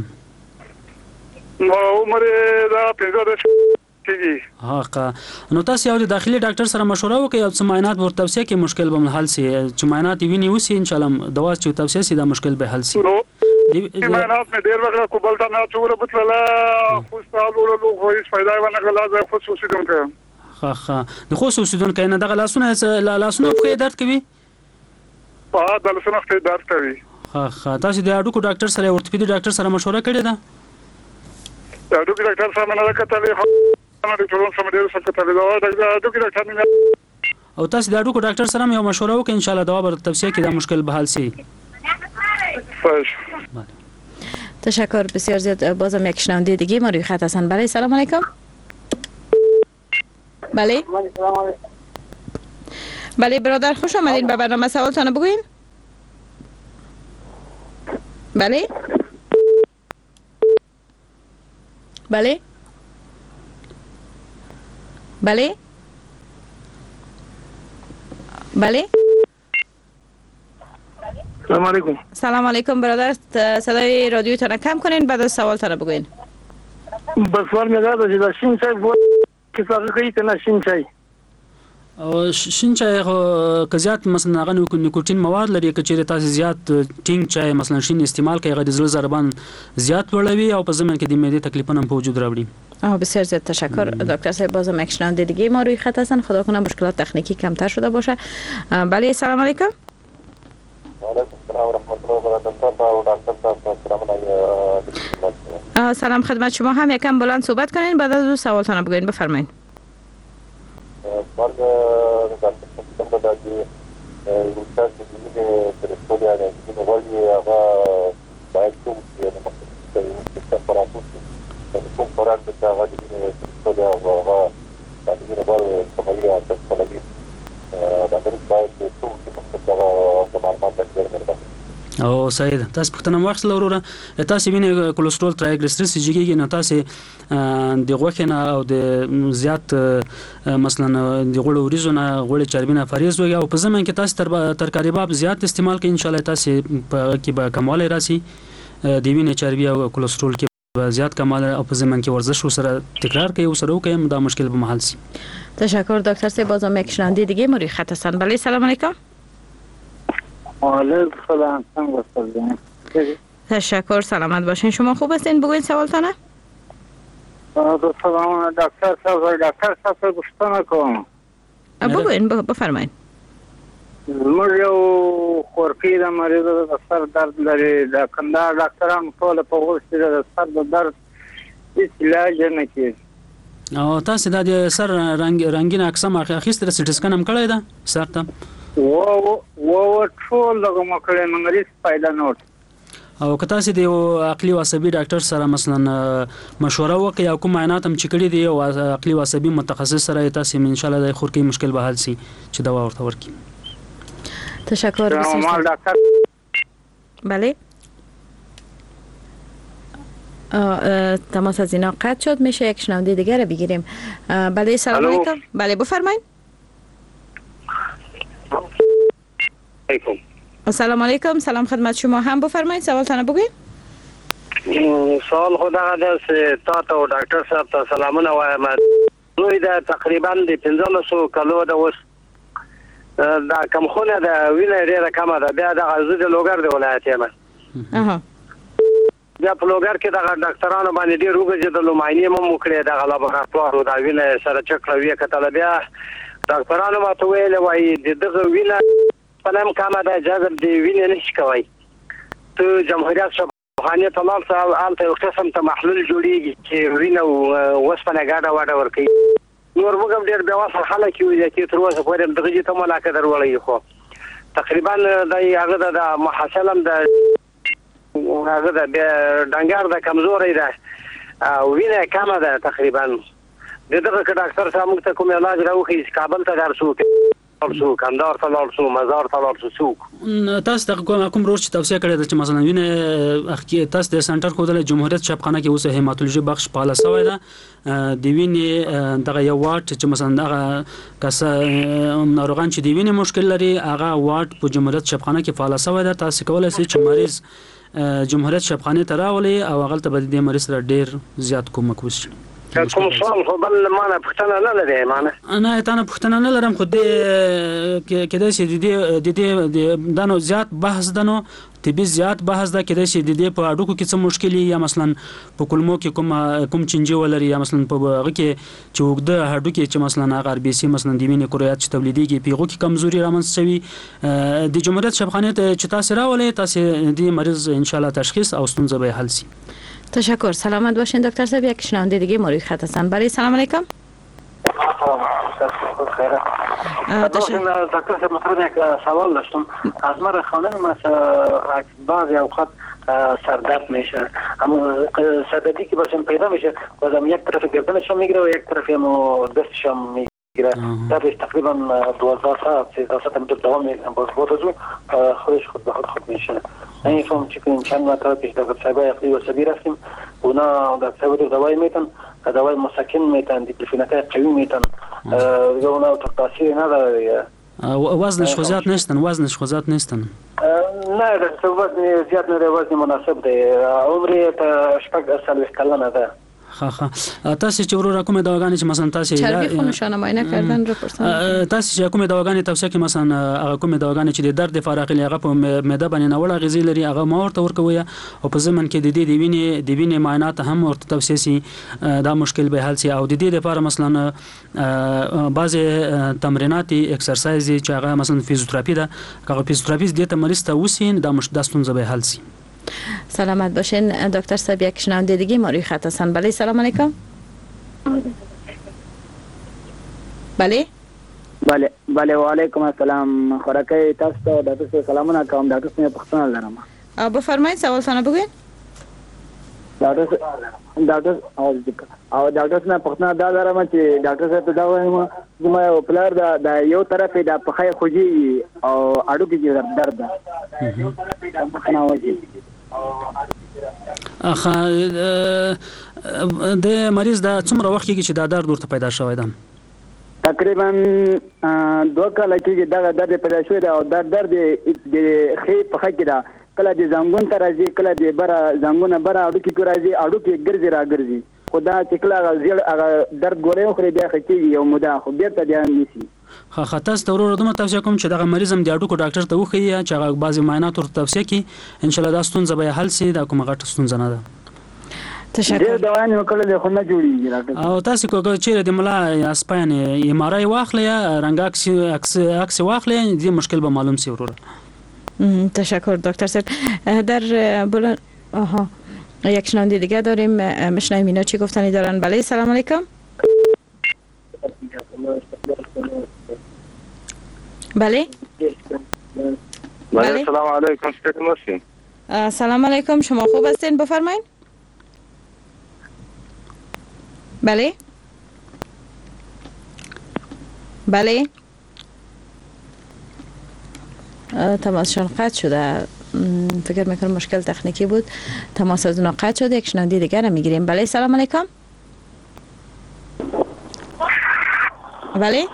عمر دا 15 کېږي. نو تاسو یو د داخلي ډاکټر سره مشوره وکړئ او څه معاینات ورته توصیه کې مشکل به حل شي. چې معاینات ویني وسی ان شاء الله دوا چې توصیه سي دا مشکل به حل شي. معاینات مې ډیر وخت کو بلته نه څوره بتله خو سالو له هیڅ فائدہ ونه غلا زه خصوصي کوم کوم. د خصوصي دون کینه دغه لاسونه په درد کوي. د لاسونه په درد کوي. تاسو د اډوکو ډاکټر سره اورتوپیدي ډاکټر سره مشوره کړې ده؟ د اډوکو ډاکټر سره نه کتلې نه د ټولون سم ډیر څه کتلې دا د اډوکو ډاکټر نه او تاسو د اډوکو ډاکټر سره یو مشوره وکړئ ان شاء الله دوا به توصیه کې دا مشکل به حل شي. تشکر بسیار زیاد. بازم یک شنونده دیگه ما روی خط هستن. بله سلام علیکم. بله بله برادر خوش آمدین به برنامه. سوالتان بگوین. بله بله بله بله. سلام علیکم. سلام علیکم برادر. صدای رادیوتان کم کنین بعد از سوالتان بگوین. بس سوال مې دا چې دا شین چای کې څنګه کوي کنه شین چای او شین چای که زیات مثلا هغه نیکوتین مواد لري که چیرې تاسو زیات ټینګ چای مثلا شین استعمال کوي هغه د زړه ضربان زیات لوړوي او په ضمن کې د معدې تکلیفونه هم په وجود راوړي. بسیار زیاد تشکر دکتر صاحب. بازم یک شنونده دیگه ما روی خط هستن. خدا کنه مشکلات تکنیکی کمتر شده باشه. بله سلام علیکم. سلام خدمت شما. هم یکم بلند صحبت کنین بعد از سوالتان بگوین بفرمایید. او سید تاسو پختنه واخل وروره تاسو وینې کولېسترول ترایګلیسریډز جګیږي نو تاسو د غوښنه او د زیات مثلا د غوړو وریزونه غوړي چربینه فریز وي او په زمين کې تاسو ترکاري باب زیات استعمال کوئ ان شاء الله تاسو کې به کمال راسي د وینې چربي او کولېسترول کې زیات کمال او په زمين کې ورزش سره تکرار کوي او سره کوي دا مشکل به محل شي. تشکر دکتر صاحب. بازم یک شنونده دیگه ما روی خط هستن. بله سلام علیکم. علیکم سلام. تشکر سلامت باشین. شما خوب هستین؟ بگوین سوالتانه. سلام دکتر صاحب گفتنه کوم. بگوین بفرمایید. موږ یو خورپی د مریض د سر درد لري د کندهار ډاکټرانو ټول په ورسې د سر درد هیڅ علاج نه کوي. او تاسو د سر رنگین اقسام اخیستره سټ سکن هم کړی دا سر ته و ټول دغه مکړې مریض پیدا نه او که تاسو د عقلي او عصبي ډاکټر سره مثلا مشوره وکړئ او کوم معاینات هم چې کړی دی او عقلي او عصبي متخصص سره تاسو ان شاء الله د خورکې مشکل به حل شي چې دوا ورته ورکړي. تشکر. بله تماس از اینا قطع شد. میشه یک شنونده دیگر رو بگیریم. بله سلام علیکم. بله بفرمایید. سلام علیکم. سلام خدمت شما. هم بفرمایید سوالتان بگوین. سوال خدا دست تا و دکتر صاحب تا سلامونه وایم. نوې د تقریبا د 1500 کلو د اوس دا کم خونه د وینې ډیره کمه ده. بیا د غزو د لوګر د ولایت یم. بیا په لوګر کې د ډاکټرانو باندې ډیر وګرځېدل معاینې مو کړې د لابراتوار دا وینې سره چک کړو کتل. بیا ډاکټرانو ماته ویل وایي دغه وینې پلم کمه ده جذب دی وینې نشي کوي. ته جمهوریت شبخانه طلال صاحب آلته یو قسم ته محلول جوړیږي چې وینې وسپنه ګاډه واډه ورکوي. نور موږ ډیر بیا واسه خلک یو چې تر اوسه پورې دغه ته ملاقات درولې خو تقریبا د هغه د محصلم د هغه د ډنګار د کمزوري ده او وینه کمه ده تقریبا. دغه ډاکټر صاحب موږ ته کوم علاج راوخی کابل ته درسو ورسو کندهار ته ورسو مزار ته ورسو څوک تاسو د کوم روش توصیه کړې ده چې مثلا وینه تاسو د سنټر خو د جمهوریت شپخانه کې اوس هیماتولوژي بخش پاله سوی ده د وینې دغه یو واټ چې مثلا دغه کس ناروغان چې د وینې مشکل لري هغه واټ په جمهوریت شپخانه کې پاله سوی ده تاسو کولای شئ چې مریض جمهوریت شپخانه ته راولي او هغه ته به د مریض سره ډیر زیات کومک وشي کوم سوال خو بل معنا پښتنه نه لري معنا انا ته پښتنه نه لرم خو د کېدای شي د دې دانو زیات بحث دنو طبي زیات بحث ده کېدای شي د دې په اډوکو کې څه مشکل یا مثلا په کلمو کې کوم چنجي ولري یا مثلا په هغه کې چې وګده هډو کې چې مثلا هغه ار بي سي مثلا د وینې کرویات چې تولیديږي پیغو کې کمزوري رامنځ شوی د جمهوریت شبخانه ته چې تاسو راولې تاسو د مریض ان شاء الله تشخیص او ستونزه به حل شي. تشکر. سلامت باشین دکتر صاحب. یک شنونده دیگه ما روی خط هستن. بله سلام علیکم. دکتر صاحب مثلا یک سوال داشتم از مرا خانم بعضی اوقات سردرد میشه اما سردردی که برشم پیدا میشه بازم یک طرف گردنشم میگیره و یک طرف دستشم میگیره درش تقریبا 12 ساعت 13 ساعت مدت دوام میکنه باز از خودش خود به خود میشه. نمیفهم چی کنیم. چند مرتبه پیش دکتر صاحب عقلی و سبی رفتیم اونا دکتر صاحب دوای میتن دوای مسکن میتن دیپلوفیناکای قوی میتن دیگه اونا تاثیر نداره. وزنش خوزات نیستن نه دکتر وزن زیاد نه وزن مناسب دی عمری تا شپږ سال کلنه ده. تاسو چې ورو کومه دواګانې چې مثلا تاسو چربی خو نشانه معاینه کردن رپورت تاسو چې کومه دواګانې توصیه کې مثلا هغه کومه دواګانې چې د درد فراغلی هغه په معده باندې نه وړه غذا لري هغه ما ورته ورکوي او په ځمن کې د وینې معاینات هم ورته توصیه سي دا مشکل به حل سي او د دې لپاره مثلا بعضي تمرینات ایکسرسایز چې هغه مثلا فیزیوتراپی ده هغه فیزیوتراپی د تمرین ته وسین دا ستونزه به حل سي. سلامت باشین دکتر صاحب. یک شنونده دیگه ما روی خط هستن. بله سلام علیکم. بله و علیکم السلام. خوراکای تاسو ته دکتر سلامونه کوم. دکتر صاحب پښتنه لرم. بفرمایئ سوال څنګه بگوین. دکتر او دکتر صاحب پښتنه دا لرم چې دکتر صاحب دا وایم زما یو پلار دا یو طرف د پخای خوږي او اډو کې درد ده. پښتنه وایي د مریض دا څومره وخت کې چې دا درد ورته پیدا شوی ده؟ تقریبا 2 کال کې دا درد پیدا شوی ده او دا درد د خې په خې کې ده کله د زنګون ته راځي کله د بره زنګونه بره اډو کې راځي اډو کې ګرځي راګرځي خدا چې کله زیړ درد ګورې خو بیا خېږي یو موده خو بیا ته ځان نیسي. تاسو ته ورته دومره توصیه کوم چې دغه مریض هم د اډوکو ډاکټر ته وښیي چې هغه بعضي معاینات ورته توصیه کړي ان شاء الله دا ستونزه به حل شي. دا کومه غټه ستونزه نه ده. تشکر. دا وایي کله خو نه جوړیږي او تاسو کوګه چیرې د ملا یا سپاین ام ار آی واخلې یا رنګ عکس واخلې دې مشکل به معلوم شي وروره. تشکر دکتر صاحب. در بلند یک شنونده دیگه داریم میشنویم اینا چی گفتنی دارن. بله سلام علیکم. بله سلام علیکم. سلام علیکم. شما خوب هستین بفرمایید. بله تماسشون قطع شده. فکر میکنم مشکل تکنیکی بود. تماس از اونا قطع شده. یک شنونده دیگر رو میگیریم. بله سلام علیکم. بله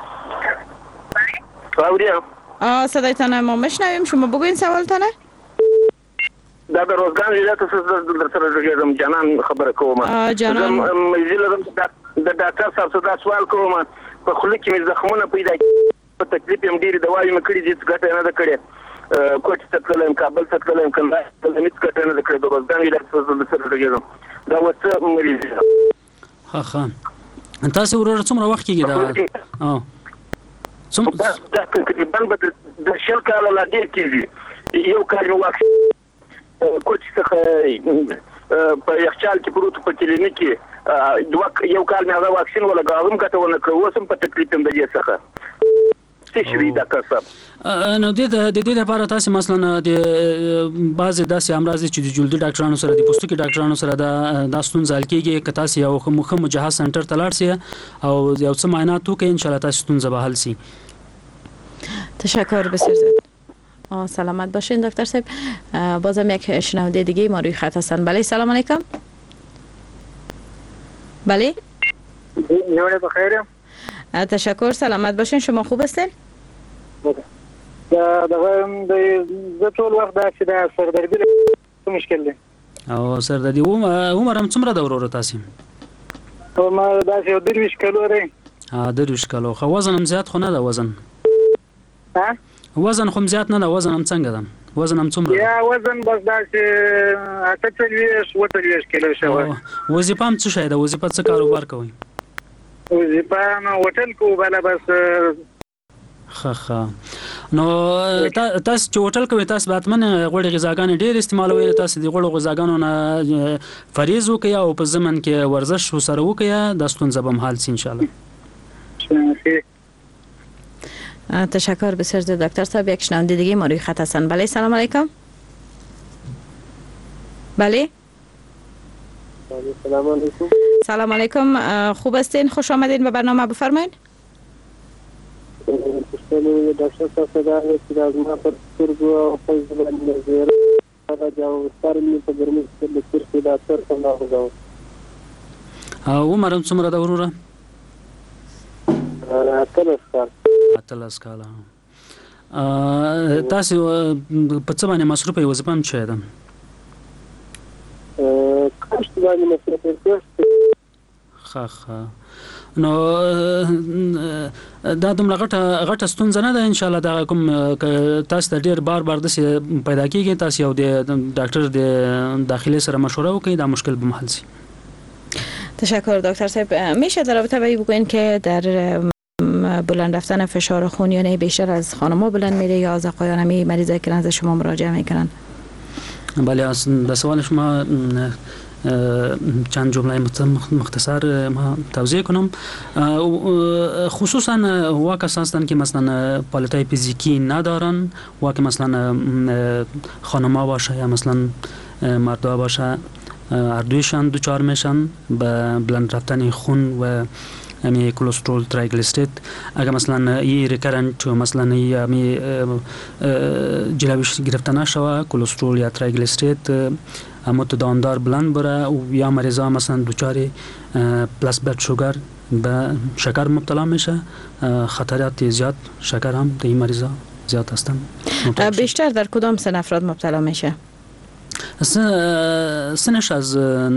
صدایتان ما میشنویم. شما بگوین سوالتانه. دا د روزګان وزارت در سره جوړم جانان خبره کوم. جانان د ډاکټر صاحب څخه سوال کوم په خله کې مې زخمونه پیدا په تکلیف هم ډیر دوايي مې کړې دي څه نه ده کړې کوټ تکلم کابل تکلم کنده هیڅ ګټه نه ده کړې. د روزګان وزارت سره جوړم دا وڅ مریض تاسو ورور څومره وخت کېږي دا دا تقریبا د شل کال لا ډیر کېږي. یو کال واکسین کوچ څخه په یخچال کې پروت په کلینیک کې یو کال مې هغه واکسین ولګاوم کته ونه کړو اوس هم په تکلیف هم د دې څخه څه شوي دا کسب نو د دې لپاره تاسو مثلا د بعض داسې امراض چې د جلدي ډاکټرانو سره د پوستکي ډاکټرانو سره دا ستونزه حل کېږي که تاسو یو مجهز سنټر ته لاړ شئ او یو څه معاینات وکړئ ان شاء الله تاسو ستونزه به حل شي. تشکر بسیار زیاد. سلامت باشین دکتر صاحب. بازم یک شنونده دیگه ما روی خط هستن. بله سلام علیکم. بله نوره بخیرم. تشکر سلامت باشین. شما خوب هستین؟ د ټول وخت دا چې د سردردي مشکل دی او سردردي عمر هم څومره د ورور تاسو؟ ما دا چې 23 کیلو دی. 23 کیلو. خو وزن هم زیات خو نه ده. وزن خو زیات نه ده. وزن هم څنګه ده؟ وزن هم څومره؟ یا وزن بس دا چې 28 کیلو شوی. وظیفه هم څه شي ده؟ وظیفه څه کاروبار کوي؟ وظیفه نو هوټل کو بل بس خه نو تاسو چې هوټل کوي تاسو باتمن غوړي غذاګان ډېر استعمالوي. تاسو د غوړو غذاګانو نه فریض وکي او په زمن کې ورزش سره وکي د ستونزه به حل شي ان شاء الله. تشکر بسیار زیاد دکتر صاحب. یک شنونده دیگه ما روی خط هستن. بله سلام علیکم. بله سلام علیکم. سلام علیکم. خوب هستین؟ خوش آمدین به برنامه. بفرمایید. دکتر صاحب دا چې د ما پر سترګو او په ځبان نظر راځي او ستارمې په ګرمۍ کې د سترګو ډاکټر څنګه غواړم. او عمر هم څومره د وروره؟ 13 کاله. تاسو په څه باندې مصروف یې؟ وظیفه هم څه ده؟ کاشت باندې مصروف یم. خه نو دا دومره غټه ستونزه نه ده ان شاء الله. دا کوم تاسو ته ډیر بار د پیدا کیږي. تاسو یو د ډاکټر د داخلي سره مشوره وکړئ. دا مشکل به حل شي. تشکر دکتر صاحب. میشه در رابطه با بگوین که در بلند رفتن فشار خون یعنی بیشتر از خانم‌ها بلند میره یا از آقایان می مریضای که نزد شما مراجعه میکنن؟ بله از سوال شما چند جمله مختصر ما توضیح کنم. خصوصا وا کسانی هستند که مثلا پالتای فیزیکی ندارن و که مثلا خانم‌ها باشه یا مثلا مردا باشه هر دویشان دچار میشن به بلند رفتن خون و امی کلسترول ترایگلیسیرید. اگر مثلا یه ریکارنت مثلا امی جلویش گرفته نشوه کلسترول یا ترایگلیسیرید متداومدار بلند بره و یا مریضا مثلا دچار پلاس بلد شوگر به شکر مبتلا میشه. خطرات زیاد شکر هم در این مریضا زیاد هستن. بیشتر در کدام سن افراد مبتلا میشه؟ سنش از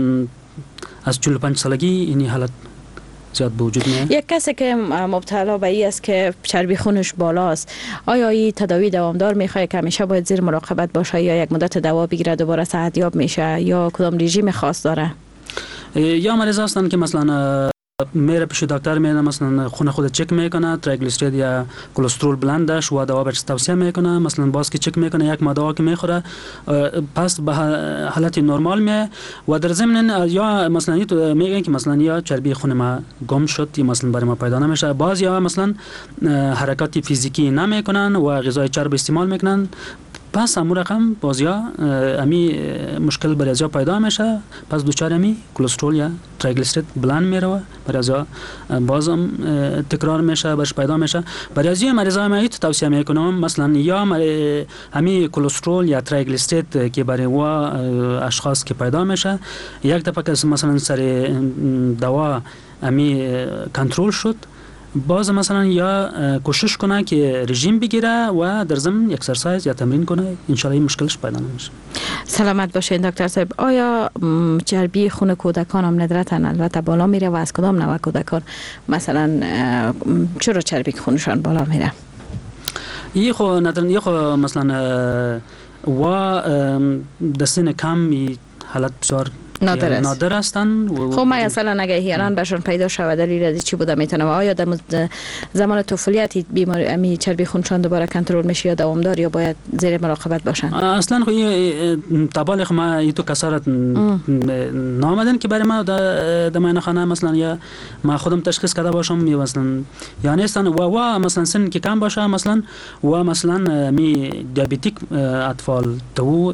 45 سالگی این حالت زیاد به وجود میاد. یک کسی که مبتلا به این است که چربی خونش بالاست آیا این تداوی دوامدار میخواد که همیشه باید زیر مراقبت باشه یا یک مدت دوا بگیره دوباره صحتیاب میشه یا کدام رژیم خاص داره؟ یا مریض هستن که مثلا میره پیش دکتر میره مثلا خون خود چک میکنه تریگلیسیرید یا کلسترول بلندش و دوا بهش توصیه میکنه. مثلا باز که چک میکنه یک ماه دوا که میخوره پس به حالت نرمال میه و در ضمن یا مثلا میگن که مثلا یا چربی خون ما گم شد یا مثلا برای ما پیدا نمیشه. باز یا مثلا حرکات فیزیکی نمیکنن و غذای چرب استعمال میکنن. پس همون رقم بازیا امی مشکل برای ازیا پیدا میشه. پس دوچار امی کلسترول یا تریگلیسیرید بلند میره برای ازیا بازم تکرار میشه برش پیدا میشه. برای ازیا مریضای ما ایت توصیه میکنم مثلا یا امی کلسترول یا تریگلیسیرید که برای و اشخاص که پیدا میشه یک دفعه که مثلا سر دوا امی کنترل شد باز مثلا یا کوشش کنه که رژیم بگیره و در ضمن اکسرسایز یا تمرین کنه ان شاء الله این مشکلش پیدا نمیشه. سلامت باشین دکتر صاحب. آیا چربی خون کودکان هم ندرتن البته بالا میره و از کدام نوع کودکان مثلا چرا چربی خونشان بالا میره؟ یه خو ندرن یه خو مثلا و دستین کم حالت بسیار نادر هستن. خب ما مثلا اگه هیران بهشون پیدا شود دلیل از چی بوده میتونه؟ آیا در زمان طفولیت بیماری امی چربی خونشان دوباره کنترل میشه یا دوامدار یا باید زیر مراقبت باشن؟ اصلا خو تبالغ ما ایتو کسارت نامدن که برای ما در ماینخانه مثلا یا ما خودم تشخیص کرده باشم یا مثلا یا نیستن و مثلا سن که کم باشه مثلا و مثلا می دیابتیک اطفال تو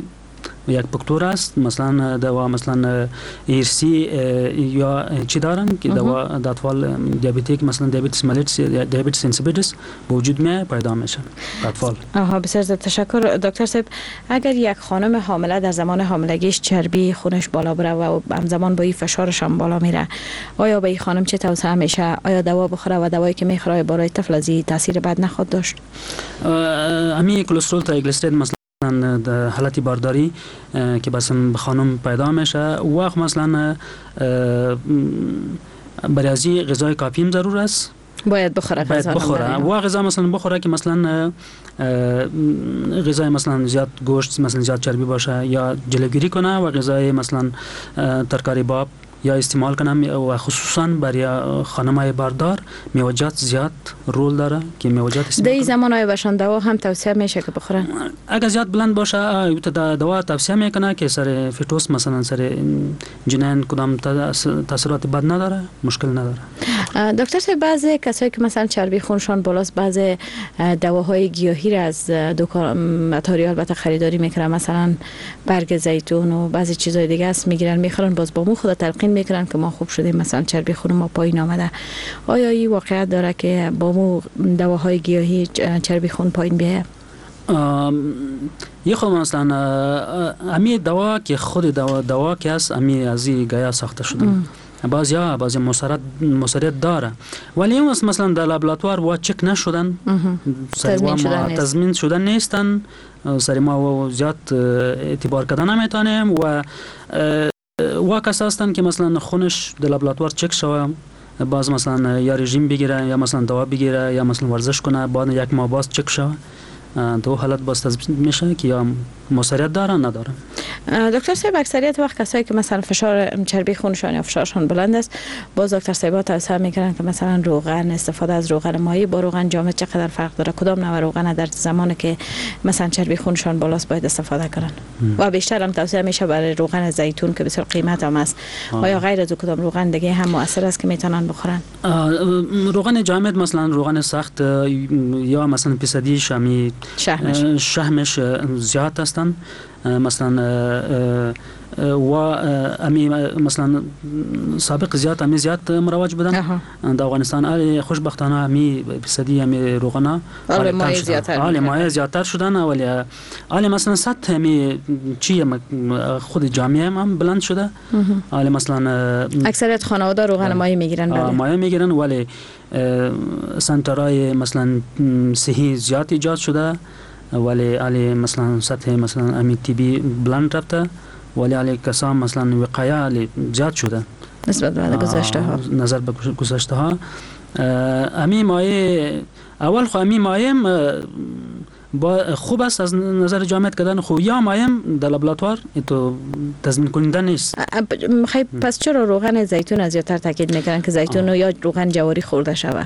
یک فاکتور است، مثلا دوا مثلا ایرسی یا چی دارن که دوا اطفال دیابتیک مثلا دیابتیس ملیتس دیابتیس انسیپیدس به وجود می پیدا میشن اطفال. بسیار زیاد تشکر دکتر صاحب. اگر یک خانم حامله در زمان حاملگیش چربی خونش بالا بره و همزمان با این فشارش هم بالا میره، آیا به این خانم چه توصیه میشه؟ آیا دوا بخوره و دوایی که میخوره برای طفل از تاثیر بد نخواهد داشت؟ امی کلسترول تریگلیسیرید مثلا در حالت بارداری که بس خانم پیدا میشه وقت مثلا برای غذای کافی هم ضرور است، باید بخوره و غذا مثلا بخوره که مثلا غذای مثلا زیاد گوشت مثلا زیاد چربی باشه یا جلوگیری کنه و غذای مثلا ترکاری باب یا استعمال کنم و خصوصا برای خانم‌های باردار میوه‌جات زیاد رول داره که میوه‌جات استعمال در زمان های بشان دوا هم توصیه میشه که بخورن. اگر زیاد بلند باشه دوا توصیه میکنه که سر فیتوس مثلا سر جنین کدام تاثیرات بد نداره، مشکل نداره. دکتر صاحب بعضی کسایی که مثلا چربی خونشان بالاست بعضی دواهای گیاهی را از دکان ماتریال البته خریداری میکنن، مثلا برگ زیتون و بعضی چیزای دیگه است میگیرن میخورن، باز با مو خود تلقین میکنن که ما خوب شدیم مثلا چربی خون ما پایین آمده. آیا این واقعیت داره که با مو دواهای گیاهی چربی خون پایین بیاید؟ یه خود مثلا امی دوا که خود دوا که است امی از این گیا ساخته شده، بعضی مصرت داره ولی اون مثلا در لابراتوار و چک نشدن، تضمین شدن نیستن، سری ما زیاد اعتبار کردن نمیتونیم و کسا هستن که مثلا خونش در لابراتوار چک شوه، باز مثلا یا رژیم بگیره یا مثلا دوا بگیره یا مثلا ورزش کنه، بعد یک ماه باز چک شوه، دو حالت باز تثبیت میشه که یا مصریت دارن ندارن. دکتر صاحب اکثریت وقت کسایی که مثلا فشار چربی خونشان یا فشارشان بلند است باز دکتر صاحب توصیه میکنن که مثلا روغن استفاده از روغن ماهی با روغن جامد چقدر فرق داره، کدام نوع روغن در زمانی که مثلا چربی خونشان بالاست باید استفاده کنن و بیشتر هم توصیه میشه برای روغن زیتون که بسیار قیمت هم است، آیا غیر از کدام روغن دیگه هم مؤثر است که میتونن بخورن؟ روغن جامد مثلا روغن سخت یا مثلا فیصدیش همی شحمش زیاد هستن، مثلا و امی مثلا سابق زیاد مروج بودن در افغانستان، آل خوشبختانه امی فیصدی امی روغنا آل مایع زیادتر شدن، ولی آل مثلا سطح امی چی خود جامعه هم بلند شده، آل مثلا اکثریت خانواده روغن مایع میگیرن، مایع میگیرن ولی سنترهای مثلا صحی زیاد ایجاد شده، ولی علی مثلا سطح مثلا امی تی بی بلند رفته، ولی علی کسان مثلا وقایه علی زیاد شده نسبت به گذشته ها، نظر به گذشته ها. امی مایع اول خو امی مایع با خوب است از نظر جامعه کردن خوب، یا مایع در لابراتوار تو تضمین کننده نیست. پس چرا روغن زیتون از زیادتر تاکید میکنن که زیتون یا روغن جواری خورده شوه؟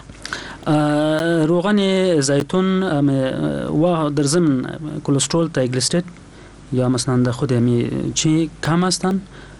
روغن زیتون و در ضمن کلسترول تریگلیسیرید یا مثلا در خود امی چی کم هستن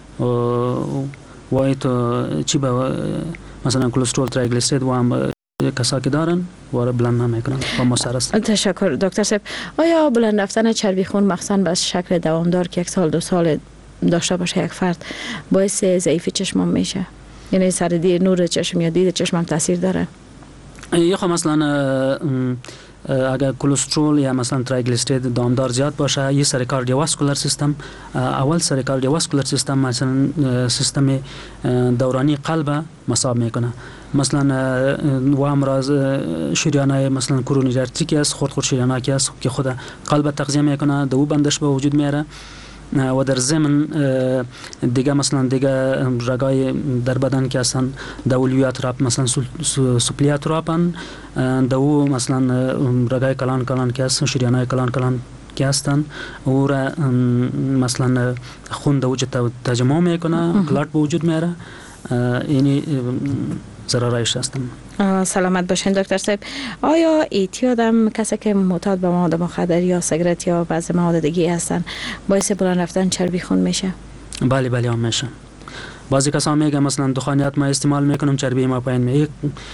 و ایتو چی با مثلا کلسترول تریگلیسیرید و هم کسا که دارن و بلند نمیکنن و مصر است. تشکر دکتر صاحب. آیا بلند رفتن چربی خون مخصوصا به شکل دوامدار که 1 سال 2 سال داشته باشه یک فرد باعث ضعیف چشم میشه؟ یعنی سردی نور چشم یا دید چشم هم تاثیر داره؟ یا مثلا اگر کلسترول یا مثلا تریگلیسیرید دامدار زیاد باشه، یه سر کاردیوواسکولار سیستم اول سر کاردیوواسکولار سیستم مثلا سیستم دورانی قلب مصاب میکنه، مثلا و امراض شریانای مثلا کرونری آرتری است، خرد شریانای است که خود قلب تغذیه میکنه، دو بندش به وجود میاره و در ضمن دیگه مثلا دیگه رگای در بدن که هستن دولویات راب مثلا سوپلیات رابن، دو مثلا رگای کلان که هستن شریانای کلان که هستن او را مثلا خون در وجود تجمع میکنه، کلات به وجود میاره، یعنی ضررایش هستن. سلامت باشین دکتر صاحب. آیا اعتیاد هم کسی که معتاد به مواد مخدر یا سیگارت یا بعضی مواد دیگه هستن باعث بلند رفتن چربی خون میشه؟ بله هم میشه. بعضی کسا میگه مثلا دخانیات ما استعمال میکنم چربی ما پایین میاد.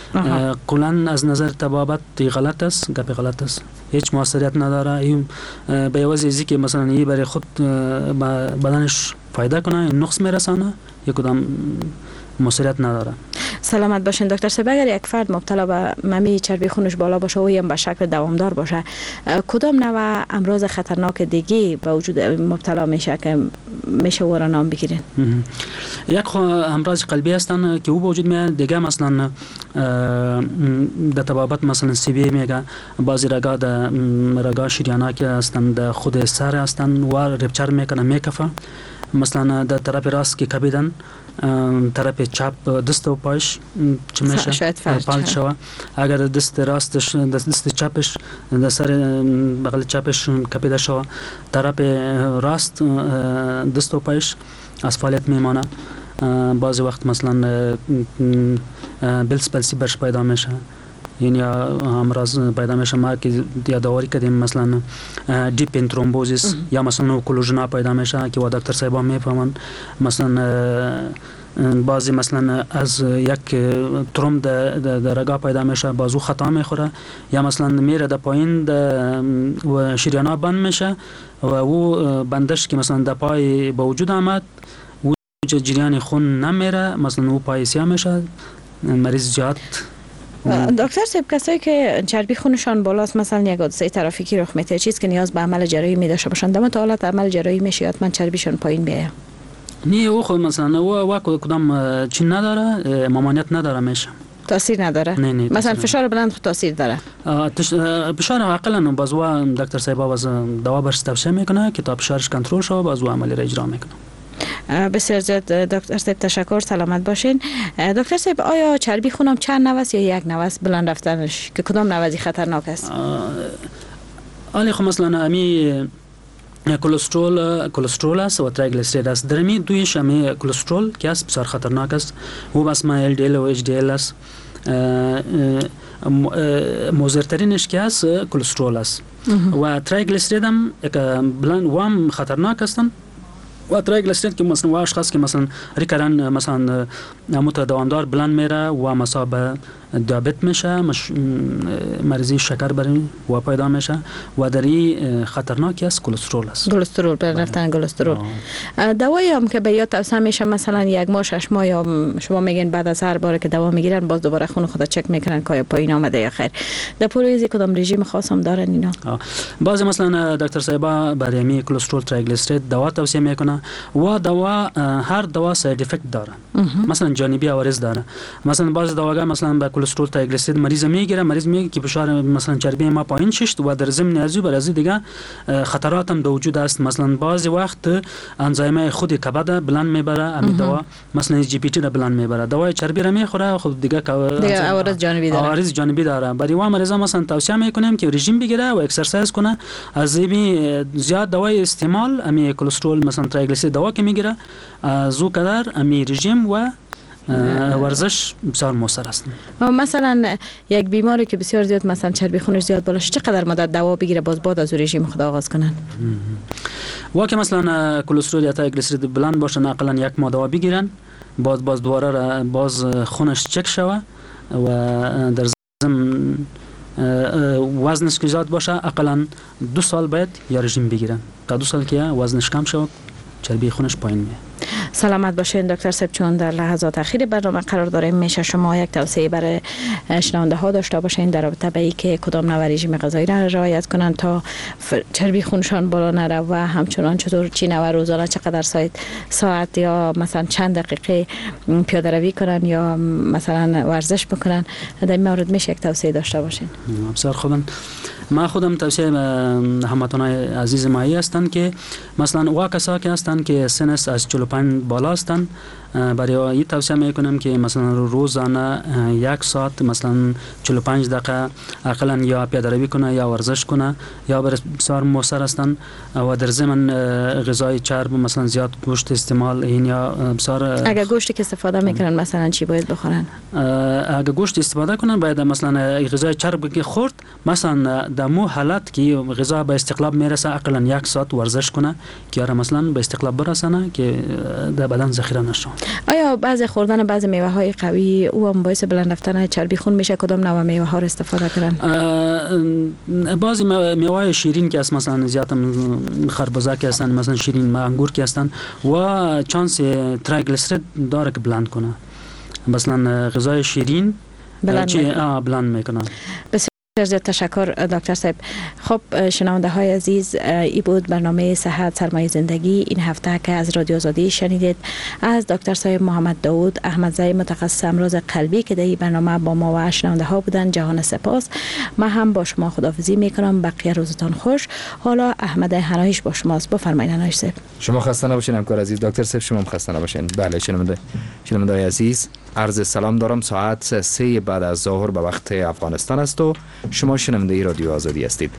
کلا از نظر طبابت غلط است، گپ غلط است، هیچ موثریت نداره. این به وجه که مثلا این برای خود بدنش فایده کنه این نقص میرسانه، یک کدام موثریت نداره. سلامت باشین دکتر صاحب. اگر یک فرد مبتلا به ممی چربی خونش بالا باشه و یا به شکل دوامدار باشه، کدام نوع امراض خطرناک دیگه به وجود مبتلا میشه که میشه او را نام بگیرین؟ یک امراض قلبی هستن که او به وجود میاد دیگه، مثلا در طبابت مثلا سی بی میگه، بعضی رگا شریانک هستن در خود سر هستن و رپچر میکنه میکفه، مثلا در طرف راست که کبیدن، طرف چپ دست و پایش چه میشه پالت شوه. اگر دست راستش دست چپش در سر بغل چپش کپیده شوه، طرف راست دست و پایش از فعالیت میمانه. بعضی وقت مثلا بلسی برش پیدا میشه، یعنی امراض پیدا میشه ما که یادآوری کردیم، مثلا دیپ این ترومبوزیس یا مثلا اوکلوژنا پیدا میشه که دکتر صاحبا میفهمن. مثلا بعضی مثلا از یک تروم در رگا پیدا میشه، بازو خطا میخوره، یا مثلا میره در پایین و شریانا بند میشه و او بندش که مثلا در پای با وجود آمد و جریان خون نمیره، مثلا او پای سیاه میشه، مریض جات. دکتر صاحب کسایی که چربی خونشان بالاست، مثلا یک حادثه ترافیکی رخ میده، چیز که نیاز به عمل جراحی میداشه باشن، در تا حالت عمل جراحی میشه حتما چربیشون پایین بیایه؟ نه، او خود مثلا او کدام چین نداره، ممانعت نداره، میشه تاثیر نداره. نه مثلا فشار بلند خود تاثیر داره. فشار اقلا بازو دکتر صاحب باز دوا برش توصیه میکنه که تا فشارش کنترل شه بازو عملی را اجرا میکنه. بسیار زیاد دکتر صاحب تشکر، سلامت باشین. دکتر صاحب آیا چربی خونم چند نوع است یا یک نوع است بلند رفتنش، که کدام نوعی خطرناک است؟ علی خو مثلا امی کلسترول است و تریگلیسیرید است. در می دویش امی کلسترول که است بسیار خطرناک است، او بس ما LDL و HDL است. مضرترینش که است کلسترول است و تریگلیسیرید هم بلند و هم خطرناک هستند. و تریگلیسیرید که مثلا اشخاص که مثلا ریکرن مثلا متداومدار بلند میره و مثلا دیابت میشه، مریضی شکر برای و پیدا میشه و دری خطرناکی است کلسترول است. کلسترول بلند رفتن کلسترول. دوایی هم که به یاد توصیه میشه، مثلا یک ماه 6 ماه یا شما میگین بعد از هر باره که دوا میگیرن باز دوباره خون خود چک میکنن که پایین آمده یا خیر. در پرویزی کدام رژیم خاص هم دارن اینا؟ بعضی مثلا دکتر صاحبا برای می کلسترول تریگلیسیرید دوا توصیه میکنه و دوا هر دوا ساید افکت داره، مثلا جانبی عوارض داره. مثلا بعضی دواها مثلا با کلسترول تریگلیسیرید مریض میگیره، مریض میگه که فشار مثلا چربی ما پایین شد و در ضمن ازو بر از دیگه خطرات هم وجود است. مثلا بعضی وقت انزیم خود کبد بلند میبره، همین دوا مثلا GPT را بلند میبره، دوای چربی را میخوره، خود دیگه عوارض جانبی داره. عوارض جانبی داره. برای و مریضا مثلا توصیه میکنیم که رژیم بگیره و اکسرسایز کنه، از این زیاد دوای استعمال امی کلسترول مثلا تریگلیسیرید دوا که میگیره زو قدر امی رژیم و ورزش بسیار موثر است. مثلا یک بیماری که بسیار زیاد مثلا چربی خونش زیاد بالاش چقدر مدت دوا بگیره باز بعد از رژیم خود آغاز کنن؟ واقعا مثلا کلسترول یا تریگلیسیرید بلند باشه اقلا یک ماه دوا بگیرن، باز دوباره باز خونش چک شوه و در ضمن وزنش که زیاد باشه اقلا 2 سال باید یا رژیم بگیرن تا 2 سال که وزنش کم شوه چربی خونش پایین میاد. سلامت باشین دکتر صاحب. چون در لحظات اخیر برنامه قرار داریم، میشه شما یک توصیه برای شنونده ها داشته باشین در رابطه با اینکه کدام نوع رژیم غذایی را رعایت کنن تا چربی خونشان بالا نره و همچنان چطور چی نوع روزانه چقدر ساعت یا مثلا چند دقیقه پیاده روی کنن یا مثلا ورزش بکنن، در این مورد میشه یک توصیه داشته باشین؟ بسیار خوب. ما خودم توصیه هموطنان عزیز مایی هستند که مثلا وا کسایی که هستند که سنش از 45 بالا هستند، برای این توصیه میکنم که مثلا روزانه 1 ساعت مثلا 45 دقیقه اقلا یا پیاده روی کنه یا ورزش کنه، یا بسیار موثر هستند و در ضمن غذای چرب مثلا زیاد گوشت استعمال این یا بسیار. اگر گوشتی که استفاده میکنن مثلا چی باید بخورن؟ اگر گوشت استفاده کنن باید مثلا غذای چرب که خورد مثلا در مو حالت که غذا به استقلاب میرسه اقلا 1 ساعت ورزش کنه که مثلا به استقلاب برسانه که در بدن ذخیره نشه. آیا بعضی خوردن بعضی میوه های قوی او هم باعث بلند رفتن چربی خون میشه؟ کدام نوع میوه ها رو استفاده کنن؟ بعضی میوه های شیرین که است، مثلا زیاد خربزه که هستن، مثلا شیرین انگور که هستن و چانس ترایگلیسیرید داره که بلند کنه. مثلا غذای شیرین بلند میکنه. بسیار تشکر دکتر صاحب. خب شنونده های عزیز، ای بود برنامه صحت سرمایه زندگی این هفته که از رادیو آزادی شنیدید از دکتر صاحب محمد داود احمدزی متخصص امراض قلبی که در این برنامه با ما و شنونده ها بودن. جهان سپاس. من هم با شما خداحافظی میکنم. بقیه روزتان خوش. حالا احمد هنایش با شماست. بفرمایید هنایش صاحب. شما خسته نباشین همکار عزیز. دکتر صاحب شما هم خسته نباشین. بله شنونده عزیز، عرض سلام دارم. ساعت 3 بعد از ظهر به وقت افغانستان است و شما شنونده رادیو آزادی هستید.